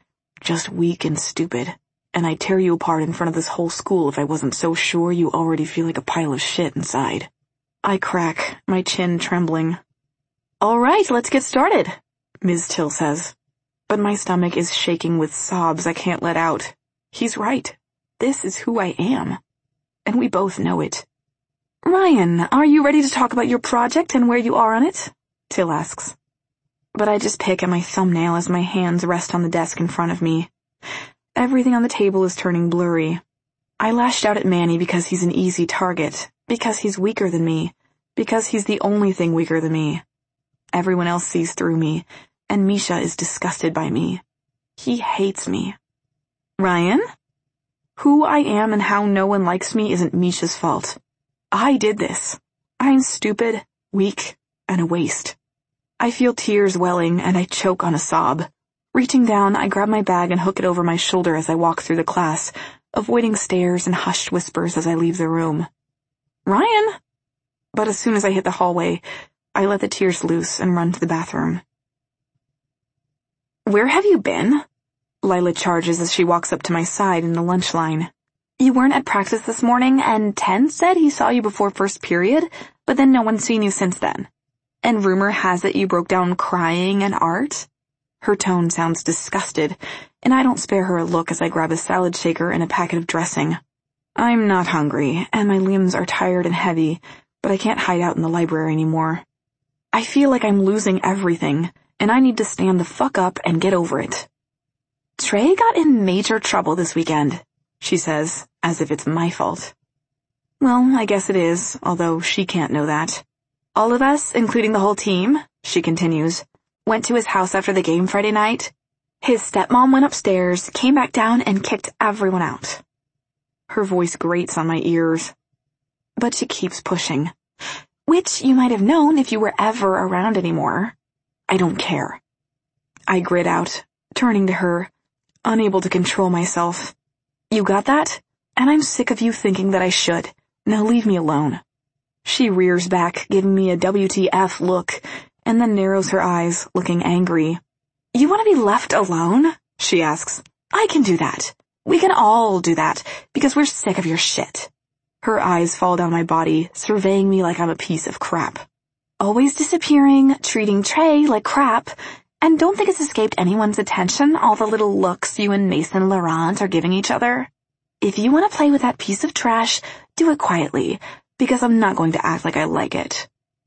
Just weak and stupid, and I'd tear you apart in front of this whole school if I wasn't so sure you already feel like a pile of shit inside. I crack, my chin trembling. All right, let's get started, Ms. Till says. But my stomach is shaking with sobs I can't let out. He's right. This is who I am. And we both know it. Ryan, are you ready to talk about your project and where you are on it? Till asks. But I just pick at my thumbnail as my hands rest on the desk in front of me. Everything on the table is turning blurry. I lashed out at Manny because he's an easy target, because he's weaker than me, because he's the only thing weaker than me. Everyone else sees through me, and Misha is disgusted by me. He hates me. Ryan? Who I am and how no one likes me isn't Misha's fault. I did this. I'm stupid, weak, and a waste. I feel tears welling, and I choke on a sob. Reaching down, I grab my bag and hook it over my shoulder as I walk through the class, avoiding stares and hushed whispers as I leave the room. Ryan! But as soon as I hit the hallway, I let the tears loose and run to the bathroom. Where have you been? Lila charges as she walks up to my side in the lunch line. You weren't at practice this morning, and Ten said he saw you before first period, but then no one's seen you since then. And rumor has it you broke down crying and art? Her tone sounds disgusted, and I don't spare her a look as I grab a salad shaker and a packet of dressing. I'm not hungry, and my limbs are tired and heavy, but I can't hide out in the library anymore. I feel like I'm losing everything, and I need to stand the fuck up and get over it. Trey got in major trouble this weekend, she says, as if it's my fault. Well, I guess it is, although she can't know that. All of us, including the whole team, she continues, went to his house after the game Friday night. His stepmom went upstairs, came back down, and kicked everyone out. Her voice grates on my ears. But she keeps pushing. Which you might have known if you were ever around anymore. I don't care. I grit out, turning to her, unable to control myself. You got that? And I'm sick of you thinking that I should. Now leave me alone. She rears back, giving me a WTF look, and then narrows her eyes, looking angry. You want to be left alone? She asks. I can do that. We can all do that, because we're sick of your shit. Her eyes fall down my body, surveying me like I'm a piece of crap. Always disappearing, treating Trey like crap, and don't think it's escaped anyone's attention, all the little looks you and Mason Laurent are giving each other. If you want to play with that piece of trash, do it quietly, because I'm not going to act like I like it.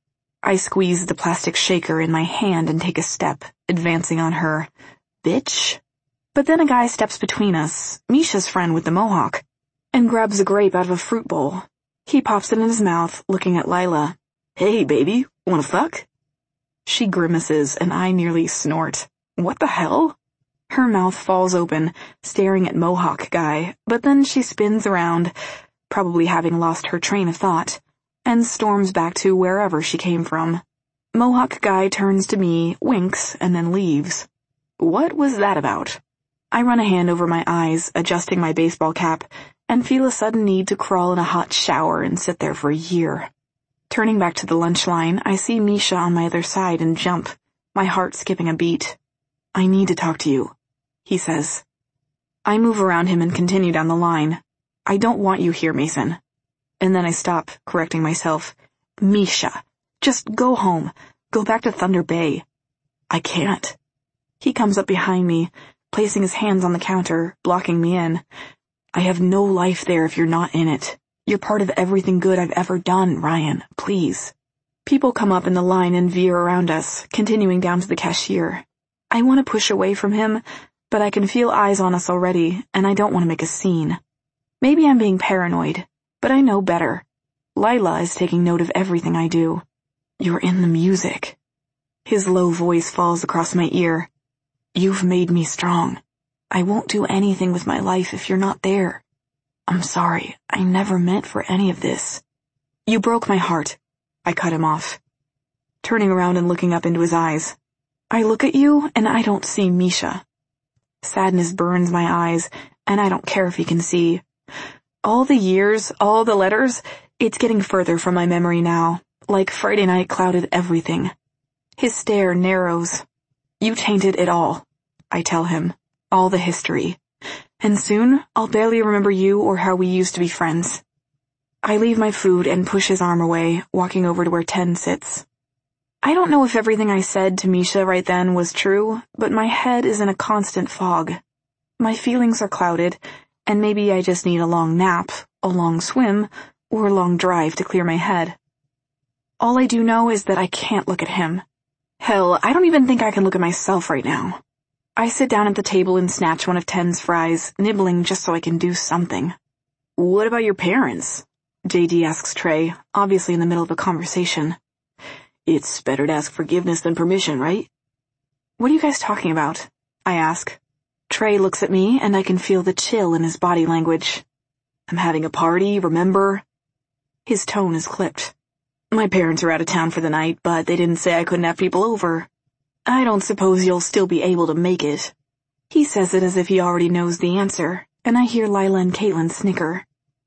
I squeeze the plastic shaker in my hand and take a step, advancing on her. Bitch. But then a guy steps between us, Misha's friend with the mohawk, and grabs a grape out of a fruit bowl. He pops it in his mouth, looking at Lila. Hey, baby, wanna fuck? She grimaces, and I nearly snort. What the hell? Her mouth falls open, staring at mohawk guy, but then she spins around, probably having lost her train of thought, and storms back to wherever she came from. Mohawk guy turns to me, winks, and then leaves. What was that about? I run a hand over my eyes, adjusting my baseball cap, and feel a sudden need to crawl in a hot shower and sit there for a year. Turning back to the lunch line, I see Misha on my other side and jump, my heart skipping a beat. I need to talk to you, he says. I move around him and continue down the line. I don't want you here, Mason. And then I stop, correcting myself. Misha, just go home. Go back to Thunder Bay. I can't. He comes up behind me, placing his hands on the counter, blocking me in. I have no life there if you're not in it. You're part of everything good I've ever done, Ryan, please. People come up in the line and veer around us, continuing down to the cashier. I want to push away from him, but I can feel eyes on us already, and I don't want to make a scene. Maybe I'm being paranoid, but I know better. Lila is taking note of everything I do. You're in the music. His low voice falls across my ear. You've made me strong. I won't do anything with my life if you're not there. I'm sorry, I never meant for any of this. You broke my heart. I cut him off. Turning around and looking up into his eyes. I look at you and I don't see Misha. Sadness burns my eyes, and I don't care if he can see. All the years, all the letters, it's getting further from my memory now, like Friday night clouded everything. His stare narrows. You tainted it all, I tell him, all the history. And soon, I'll barely remember you or how we used to be friends. I leave my food and push his arm away, walking over to where Ten sits. I don't know if everything I said to Misha right then was true, but my head is in a constant fog. My feelings are clouded, and maybe I just need a long nap, a long swim, or a long drive to clear my head. All I do know is that I can't look at him. Hell, I don't even think I can look at myself right now. I sit down at the table and snatch one of Ten's fries, nibbling just so I can do something. What about your parents? JD asks Trey, obviously in the middle of a conversation. It's better to ask forgiveness than permission, right? What are you guys talking about? I ask. Trey looks at me, and I can feel the chill in his body language. I'm having a party, remember? His tone is clipped. My parents are out of town for the night, but they didn't say I couldn't have people over. I don't suppose you'll still be able to make it. He says it as if he already knows the answer, and I hear Lila and Caitlin snicker.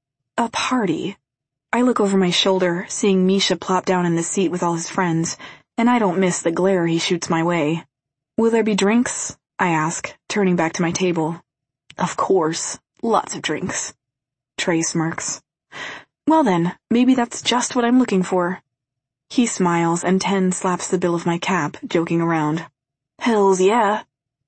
A party? I look over my shoulder, seeing Misha plop down in the seat with all his friends, and I don't miss the glare he shoots my way. Will there be drinks? I ask, turning back to my table. Of course, lots of drinks. Trey smirks. Well then, maybe that's just what I'm looking for. He smiles and Ten slaps the bill of my cap, joking around. Hells yeah.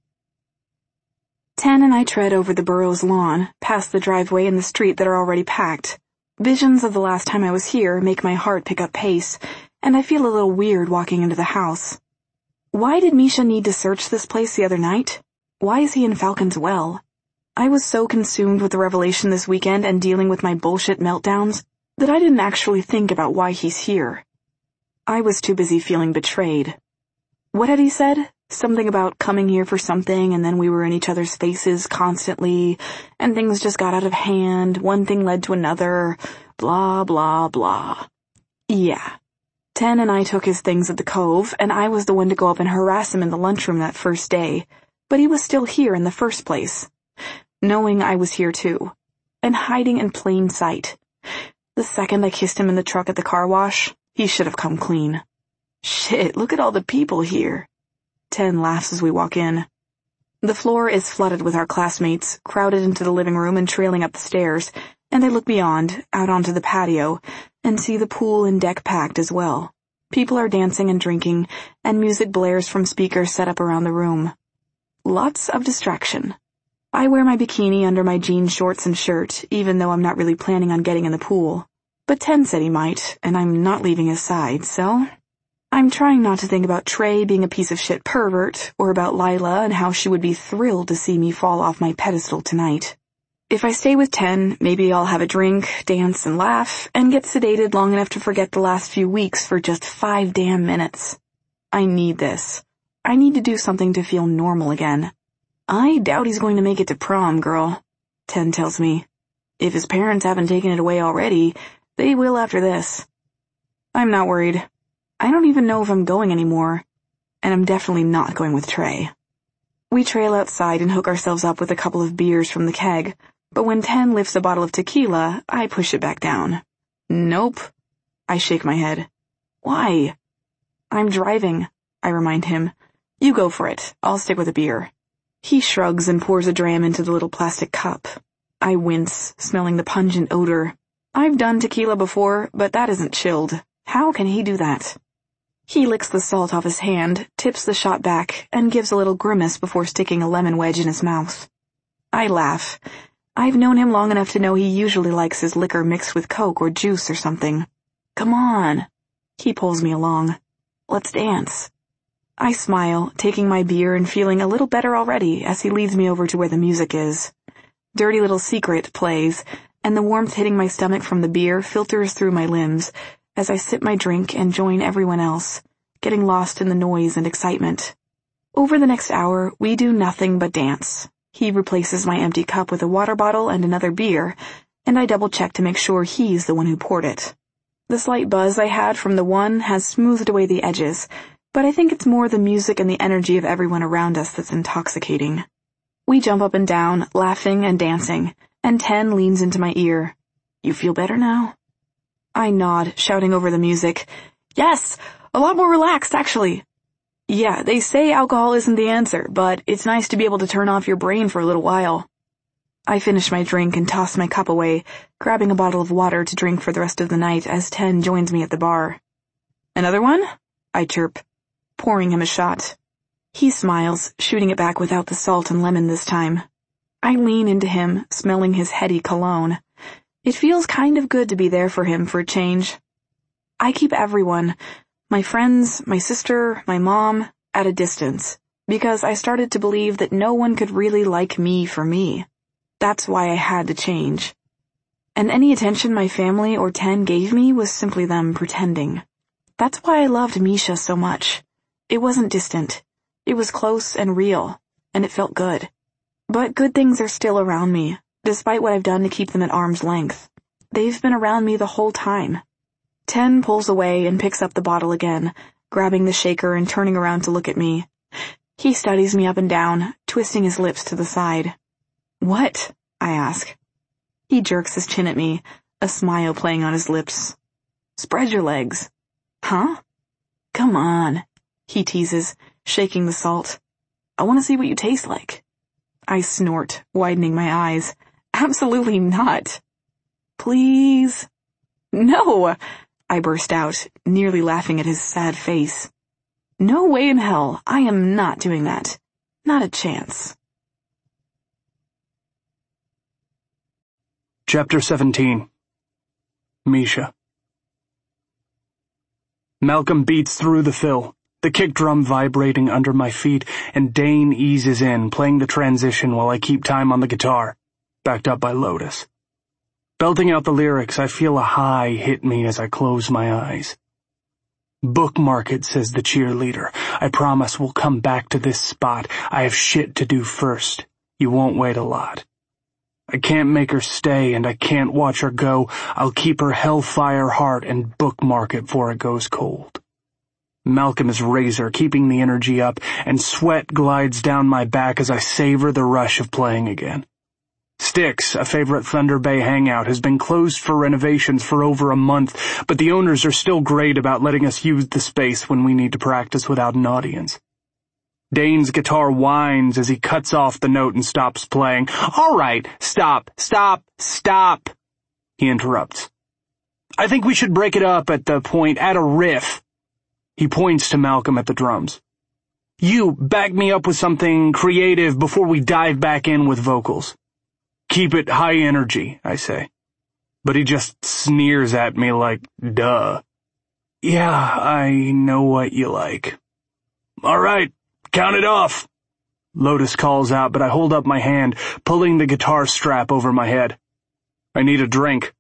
Ten and I tread over the Burrows' lawn, past the driveway and the street that are already packed. Visions of the last time I was here make my heart pick up pace, and I feel a little weird walking into the house. Why did Misha need to search this place the other night? Why is he in Falcon's Well? I was so consumed with the revelation this weekend and dealing with my bullshit meltdowns that I didn't actually think about why he's here. I was too busy feeling betrayed. What had he said? Something about coming here for something, and then we were in each other's faces constantly, and things just got out of hand, one thing led to another, blah, blah, blah. Yeah. Ten and I took his things at the Cove, and I was the one to go up and harass him in the lunchroom that first day, but he was still here in the first place, knowing I was here too, and hiding in plain sight. The second I kissed him in the truck at the car wash, he should have come clean. Shit, look at all the people here. Ten laughs as we walk in. The floor is flooded with our classmates, crowded into the living room and trailing up the stairs, and I look beyond, out onto the patio, and see the pool and deck packed as well. People are dancing and drinking, and music blares from speakers set up around the room. Lots of distraction. I wear my bikini under my jean shorts and shirt, even though I'm not really planning on getting in the pool. But Ten said he might, and I'm not leaving his side, so I'm trying not to think about Trey being a piece of shit pervert, or about Lila and how she would be thrilled to see me fall off my pedestal tonight. If I stay with Ten, maybe I'll have a drink, dance and laugh, and get sedated long enough to forget the last few weeks for just 5 damn minutes. I need this. I need to do something to feel normal again. I doubt he's going to make it to prom, girl, Ten tells me. If his parents haven't taken it away already, they will after this. I'm not worried. I don't even know if I'm going anymore, and I'm definitely not going with Trey. We trail outside and hook ourselves up with a couple of beers from the keg, but when Ten lifts a bottle of tequila, I push it back down. Nope. I shake my head. Why? I'm driving, I remind him. You go for it. I'll stick with a beer. He shrugs and pours a dram into the little plastic cup. I wince, smelling the pungent odor. I've done tequila before, but that isn't chilled. How can he do that? He licks the salt off his hand, tips the shot back, and gives a little grimace before sticking a lemon wedge in his mouth. I laugh. I've known him long enough to know he usually likes his liquor mixed with Coke or juice or something. Come on. He pulls me along. Let's dance. I smile, taking my beer and feeling a little better already as he leads me over to where the music is. Dirty Little Secret plays, and the warmth hitting my stomach from the beer filters through my limbs as I sip my drink and join everyone else, getting lost in the noise and excitement. Over the next hour, we do nothing but dance. He replaces my empty cup with a water bottle and another beer, and I double-check to make sure he's the one who poured it. The slight buzz I had from the one has smoothed away the edges, but I think it's more the music and the energy of everyone around us that's intoxicating. We jump up and down, laughing and dancing, and Ten leans into my ear. You feel better now? I nod, shouting over the music. Yes, a lot more relaxed, actually. Yeah, they say alcohol isn't the answer, but it's nice to be able to turn off your brain for a little while. I finish my drink and toss my cup away, grabbing a bottle of water to drink for the rest of the night as Ten joins me at the bar. Another one? I chirp, pouring him a shot. He smiles, shooting it back without the salt and lemon this time. I lean into him, smelling his heady cologne. It feels kind of good to be there for him for a change. I keep everyone, my friends, my sister, my mom, at a distance, because I started to believe that no one could really like me for me. That's why I had to change. And any attention my family or Ten gave me was simply them pretending. That's why I loved Misha so much. It wasn't distant. It was close and real, and it felt good. But good things are still around me, despite what I've done to keep them at arm's length. They've been around me the whole time. Ten pulls away and picks up the bottle again, grabbing the shaker and turning around to look at me. He studies me up and down, twisting his lips to the side. What? I ask. He jerks his chin at me, a smile playing on his lips. Spread your legs. Huh? Come on, he teases, shaking the salt. I want to see what you taste like. I snort, widening my eyes. Absolutely not. Please? No, I burst out, nearly laughing at his sad face. No way in hell, I am not doing that. Not a chance. Chapter 17. Misha. Malcolm beats through the fill, the kick drum vibrating under my feet, and Dane eases in, playing the transition while I keep time on the guitar, backed up by Lotus. Belting out the lyrics, I feel a high hit me as I close my eyes. "Bookmark it," says the cheerleader. "I promise we'll come back to this spot. I have shit to do first. You won't wait a lot." I can't make her stay, and I can't watch her go. I'll keep her hellfire heart and bookmark it before it goes cold. Malcolm is razor, keeping the energy up, and sweat glides down my back as I savor the rush of playing again. Sticks, a favorite Thunder Bay hangout, has been closed for renovations for over a month, but the owners are still great about letting us use the space when we need to practice without an audience. Dane's guitar whines as he cuts off the note and stops playing. "All right, stop, stop," he interrupts. "I think we should break it up at the point, add a riff." He points to Malcolm at the drums. "You back me up with something creative before we dive back in with vocals." "Keep it high energy," I say. But he just sneers at me like, duh. "Yeah, I know what you like." "All right. Count it off," Lotus calls out, but I hold up my hand, pulling the guitar strap over my head. I need a drink.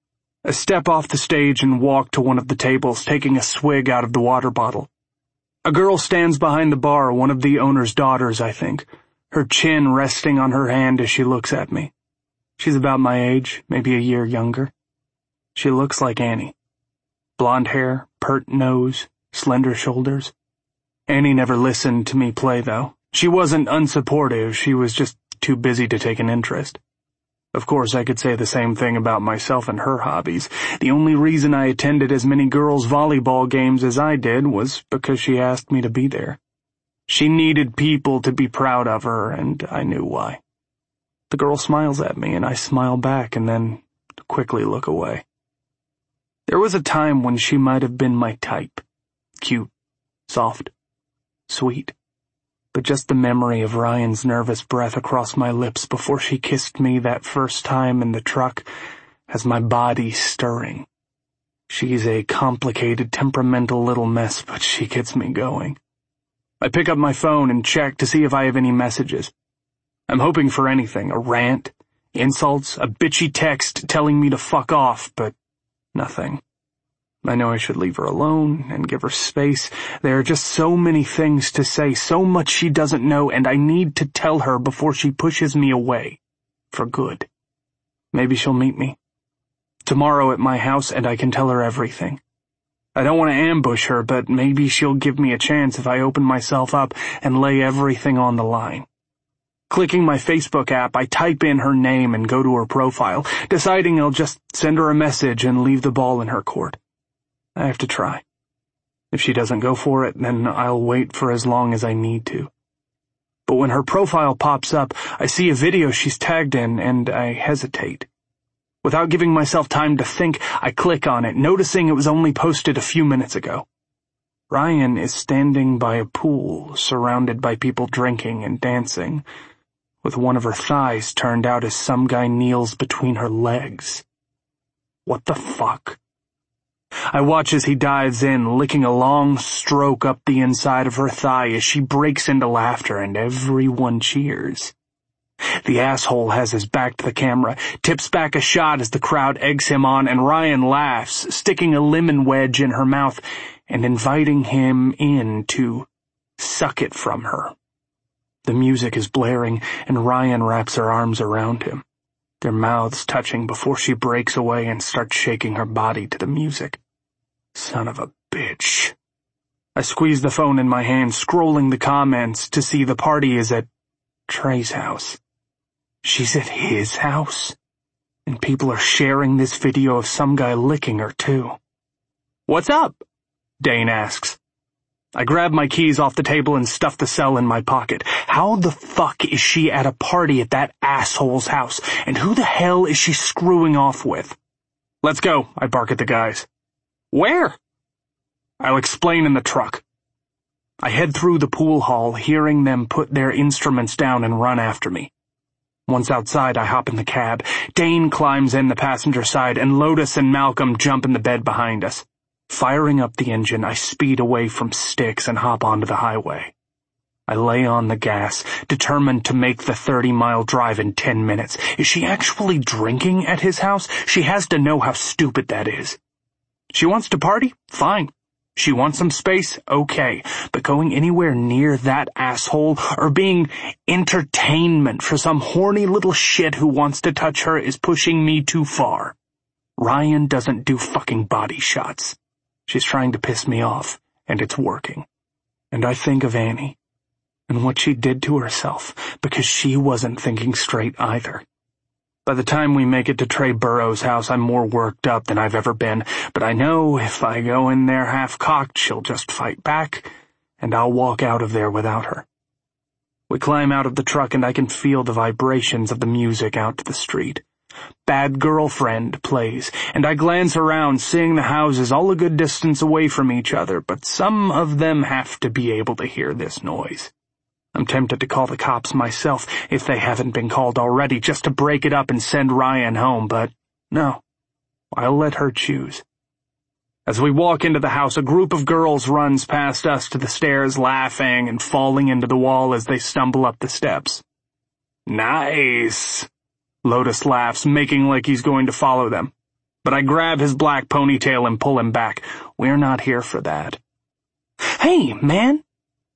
I step off the stage and walk to one of the tables, taking a swig out of the water bottle. A girl stands behind the bar, one of the owner's daughters, I think, her chin resting on her hand as she looks at me. She's about my age, maybe a year younger. She looks like Annie. Blonde hair, pert nose, slender shoulders. Annie never listened to me play, though. She wasn't unsupportive, she was just too busy to take an interest. Of course, I could say the same thing about myself and her hobbies. The only reason I attended as many girls' volleyball games as I did was because she asked me to be there. She needed people to be proud of her, and I knew why. The girl smiles at me, and I smile back and then quickly look away. There was a time when she might have been my type. Cute, soft, sweet, but just the memory of Ryan's nervous breath across my lips before she kissed me that first time in the truck has my body stirring. She's a complicated, temperamental little mess, but she gets me going. I pick up my phone and check to see if I have any messages. I'm hoping for anything, a rant, insults, a bitchy text telling me to fuck off, but nothing. I know I should leave her alone and give her space. There are just so many things to say, so much she doesn't know, and I need to tell her before she pushes me away. For good. Maybe she'll meet me tomorrow at my house and I can tell her everything. I don't want to ambush her, but maybe she'll give me a chance if I open myself up and lay everything on the line. Clicking my Facebook app, I type in her name and go to her profile, deciding I'll just send her a message and leave the ball in her court. I have to try. If she doesn't go for it, then I'll wait for as long as I need to. But when her profile pops up, I see a video she's tagged in, and I hesitate. Without giving myself time to think, I click on it, noticing it was only posted a few minutes ago. Ryan is standing by a pool, surrounded by people drinking and dancing, with one of her thighs turned out as some guy kneels between her legs. What the fuck? I watch as he dives in, licking a long stroke up the inside of her thigh as she breaks into laughter and everyone cheers. The asshole has his back to the camera, tips back a shot as the crowd eggs him on, and Ryan laughs, sticking a lemon wedge in her mouth and inviting him in to suck it from her. The music is blaring, and Ryan wraps her arms around him, their mouths touching before she breaks away and starts shaking her body to the music. Son of a bitch. I squeeze the phone in my hand, scrolling the comments to see the party is at Trey's house. She's at his house? And people are sharing this video of some guy licking her, too. "What's up?" Dane asks. I grab my keys off the table and stuff the cell in my pocket. How the fuck is she at a party at that asshole's house? And who the hell is she screwing off with? "Let's go," I bark at the guys. "Where?" "I'll explain in the truck." I head through the pool hall, hearing them put their instruments down and run after me. Once outside, I hop in the cab. Dane climbs in the passenger side, and Lotus and Malcolm jump in the bed behind us. Firing up the engine, I speed away from Sticks and hop onto the highway. I lay on the gas, determined to make the 30-mile drive in 10 minutes. Is she actually drinking at his house? She has to know how stupid that is. She wants to party? Fine. She wants some space? Okay. But going anywhere near that asshole or being entertainment for some horny little shit who wants to touch her is pushing me too far. Ryan doesn't do fucking body shots. She's trying to piss me off, and it's working. And I think of Annie, and what she did to herself, because she wasn't thinking straight either. By the time we make it to Trey Burrows' house, I'm more worked up than I've ever been, but I know if I go in there half-cocked, she'll just fight back, and I'll walk out of there without her. We climb out of the truck, and I can feel the vibrations of the music out to the street. Bad Girlfriend plays, and I glance around, seeing the houses all a good distance away from each other, but some of them have to be able to hear this noise. I'm tempted to call the cops myself, if they haven't been called already, just to break it up and send Ryan home, but no, I'll let her choose. As we walk into the house, a group of girls runs past us to the stairs, laughing and falling into the wall as they stumble up the steps. Nice! Lotus laughs, making like he's going to follow them. But I grab his black ponytail and pull him back. We're not here for that. Hey, man!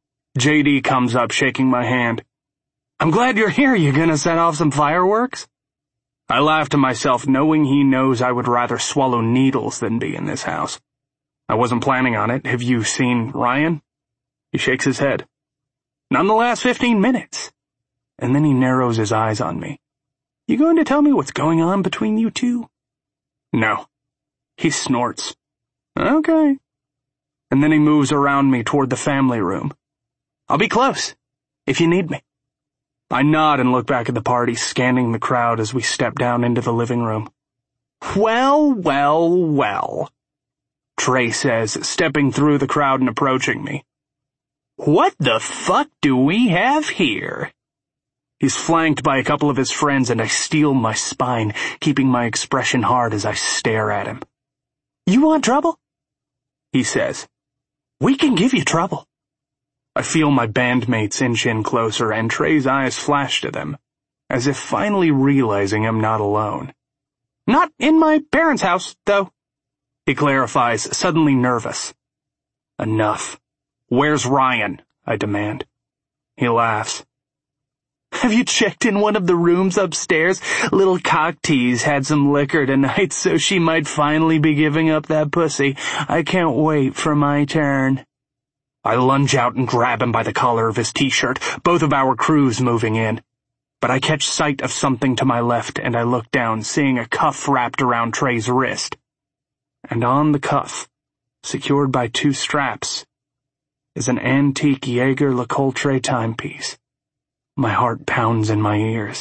JD comes up, shaking my hand. I'm glad you're here. You gonna set off some fireworks? I laugh to myself, knowing he knows I would rather swallow needles than be in this house. I wasn't planning on it. Have you seen Ryan? He shakes his head. Not in the last 15 minutes. And then he narrows his eyes on me. You going to tell me what's going on between you two? No. He snorts. Okay. And then he moves around me toward the family room. I'll be close, if you need me. I nod and look back at the party, scanning the crowd as we step down into the living room. Well, well, well, Trey says, stepping through the crowd and approaching me. What the fuck do we have here? He's flanked by a couple of his friends, and I steel my spine, keeping my expression hard as I stare at him. You want trouble? He says. We can give you trouble. I feel my bandmates inch in closer, and Trey's eyes flash to them, as if finally realizing I'm not alone. Not in my parents' house, though, he clarifies, suddenly nervous. Enough. Where's Ryan? I demand. He laughs. Have you checked in one of the rooms upstairs? Little cocktease had some liquor tonight, so she might finally be giving up that pussy. I can't wait for my turn. I lunge out and grab him by the collar of his t-shirt, both of our crews moving in. But I catch sight of something to my left, and I look down, seeing a cuff wrapped around Trey's wrist. And on the cuff, secured by 2 straps, is an antique Jaeger-LeCoultre timepiece. My heart pounds in my ears.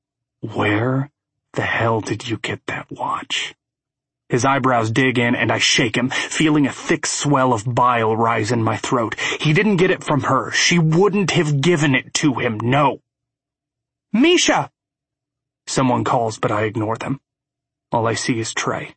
Where the hell did you get that watch? His eyebrows dig in, and I shake him, feeling a thick swell of bile rise in my throat. He didn't get it from her. She wouldn't have given it to him, no. Misha! Someone calls, but I ignore them. All I see is Trey.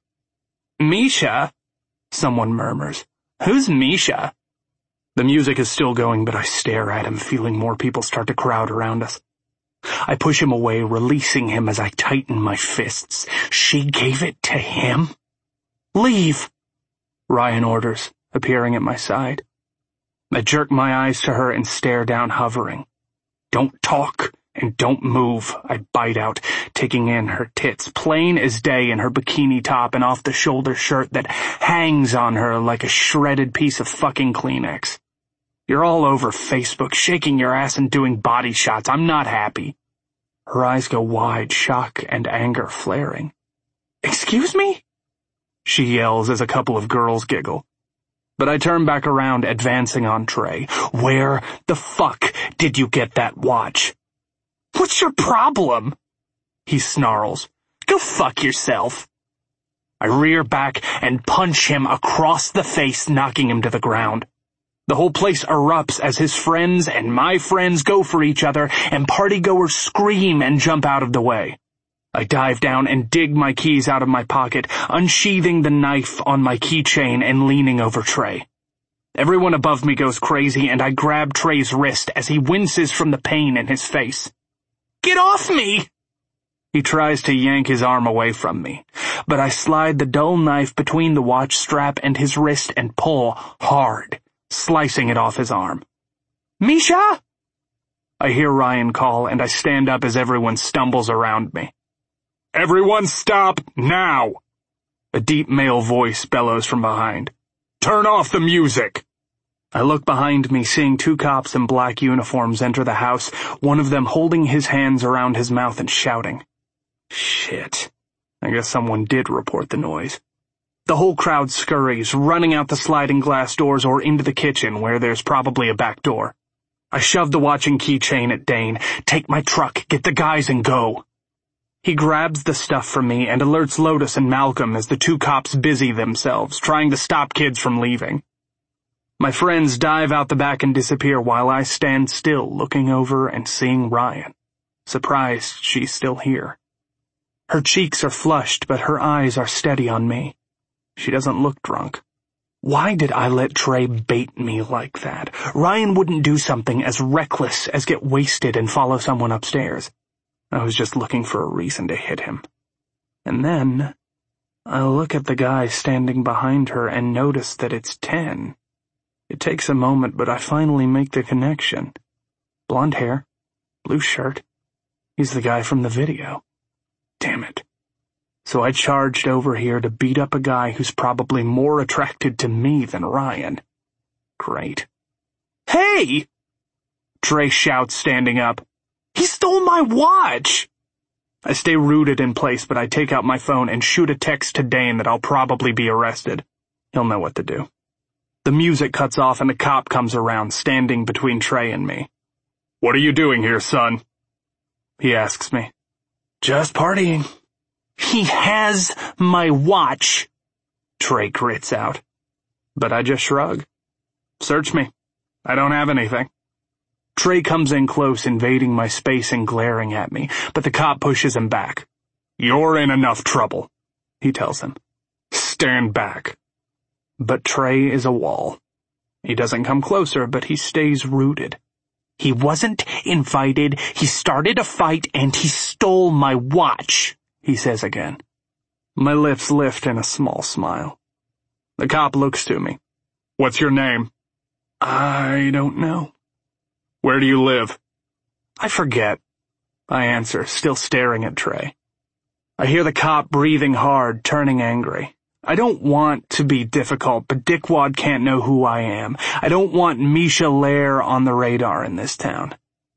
Misha? Someone murmurs. Who's Misha? The music is still going, but I stare at him, feeling more people start to crowd around us. I push him away, releasing him as I tighten my fists. She gave it to him? Leave, Ryan orders, appearing at my side. I jerk my eyes to her and stare down, hovering. Don't talk and don't move, I bite out, taking in her tits, plain as day in her bikini top and off-the-shoulder shirt that hangs on her like a shredded piece of fucking Kleenex. You're all over Facebook, shaking your ass and doing body shots. I'm not happy. Her eyes go wide, shock and anger flaring. Excuse me? She yells as a couple of girls giggle. But I turn back around, advancing on Trey. Where the fuck did you get that watch? What's your problem? He snarls. Go fuck yourself. I rear back and punch him across the face, knocking him to the ground. The whole place erupts as his friends and my friends go for each other, and partygoers scream and jump out of the way. I dive down and dig my keys out of my pocket, unsheathing the knife on my keychain and leaning over Trey. Everyone above me goes crazy, and I grab Trey's wrist as he winces from the pain in his face. Get off me! He tries to yank his arm away from me, but I slide the dull knife between the watch strap and his wrist and pull hard, slicing it off his arm. "Misha!" I hear Ryan call, and I stand up as everyone stumbles around me. "Everyone stop, now!" A deep male voice bellows from behind. "Turn off the music!" I look behind me, seeing two cops in black uniforms enter the house, one of them holding his hands around his mouth and shouting. Shit. I guess someone did report the noise. The whole crowd scurries, running out the sliding glass doors or into the kitchen, where there's probably a back door. I shove the watching keychain at Dane. "Take my truck, get the guys, and go." He grabs the stuff from me and alerts Lotus and Malcolm as the two cops busy themselves, trying to stop kids from leaving. My friends dive out the back and disappear while I stand still, looking over and seeing Ryan, surprised she's still here. Her cheeks are flushed, but her eyes are steady on me. She doesn't look drunk. Why did I let Trey bait me like that? Ryan wouldn't do something as reckless as get wasted and follow someone upstairs. I was just looking for a reason to hit him. And then I look at the guy standing behind her and notice that it's 10. It takes a moment, but I finally make the connection. Blonde hair, blue shirt. He's the guy from the video. Damn it. So I charged over here to beat up a guy who's probably more attracted to me than Ryan. Great. "Hey!" Trey shouts, standing up. "He stole my watch!" I stay rooted in place, but I take out my phone and shoot a text to Dane that I'll probably be arrested. He'll know what to do. The music cuts off and a cop comes around, standing between Trey and me. "What are you doing here, son?" he asks me. "Just partying." "He has my watch," Trey grits out. But I just shrug. "Search me. I don't have anything." Trey comes in close, invading my space and glaring at me, but the cop pushes him back. "You're in enough trouble," he tells him. "Stand back." But Trey is a wall. He doesn't come closer, but he stays rooted. "He wasn't invited, he started a fight, and he stole my watch," he says again. My lips lift in a small smile. The cop looks to me. "What's your name?" "I don't know." "Where do you live?" "I forget," I answer, still staring at Trey. I hear the cop breathing hard, turning angry. I don't want to be difficult, but Dickwad can't know who I am. I don't want Misha Lair on the radar in this town.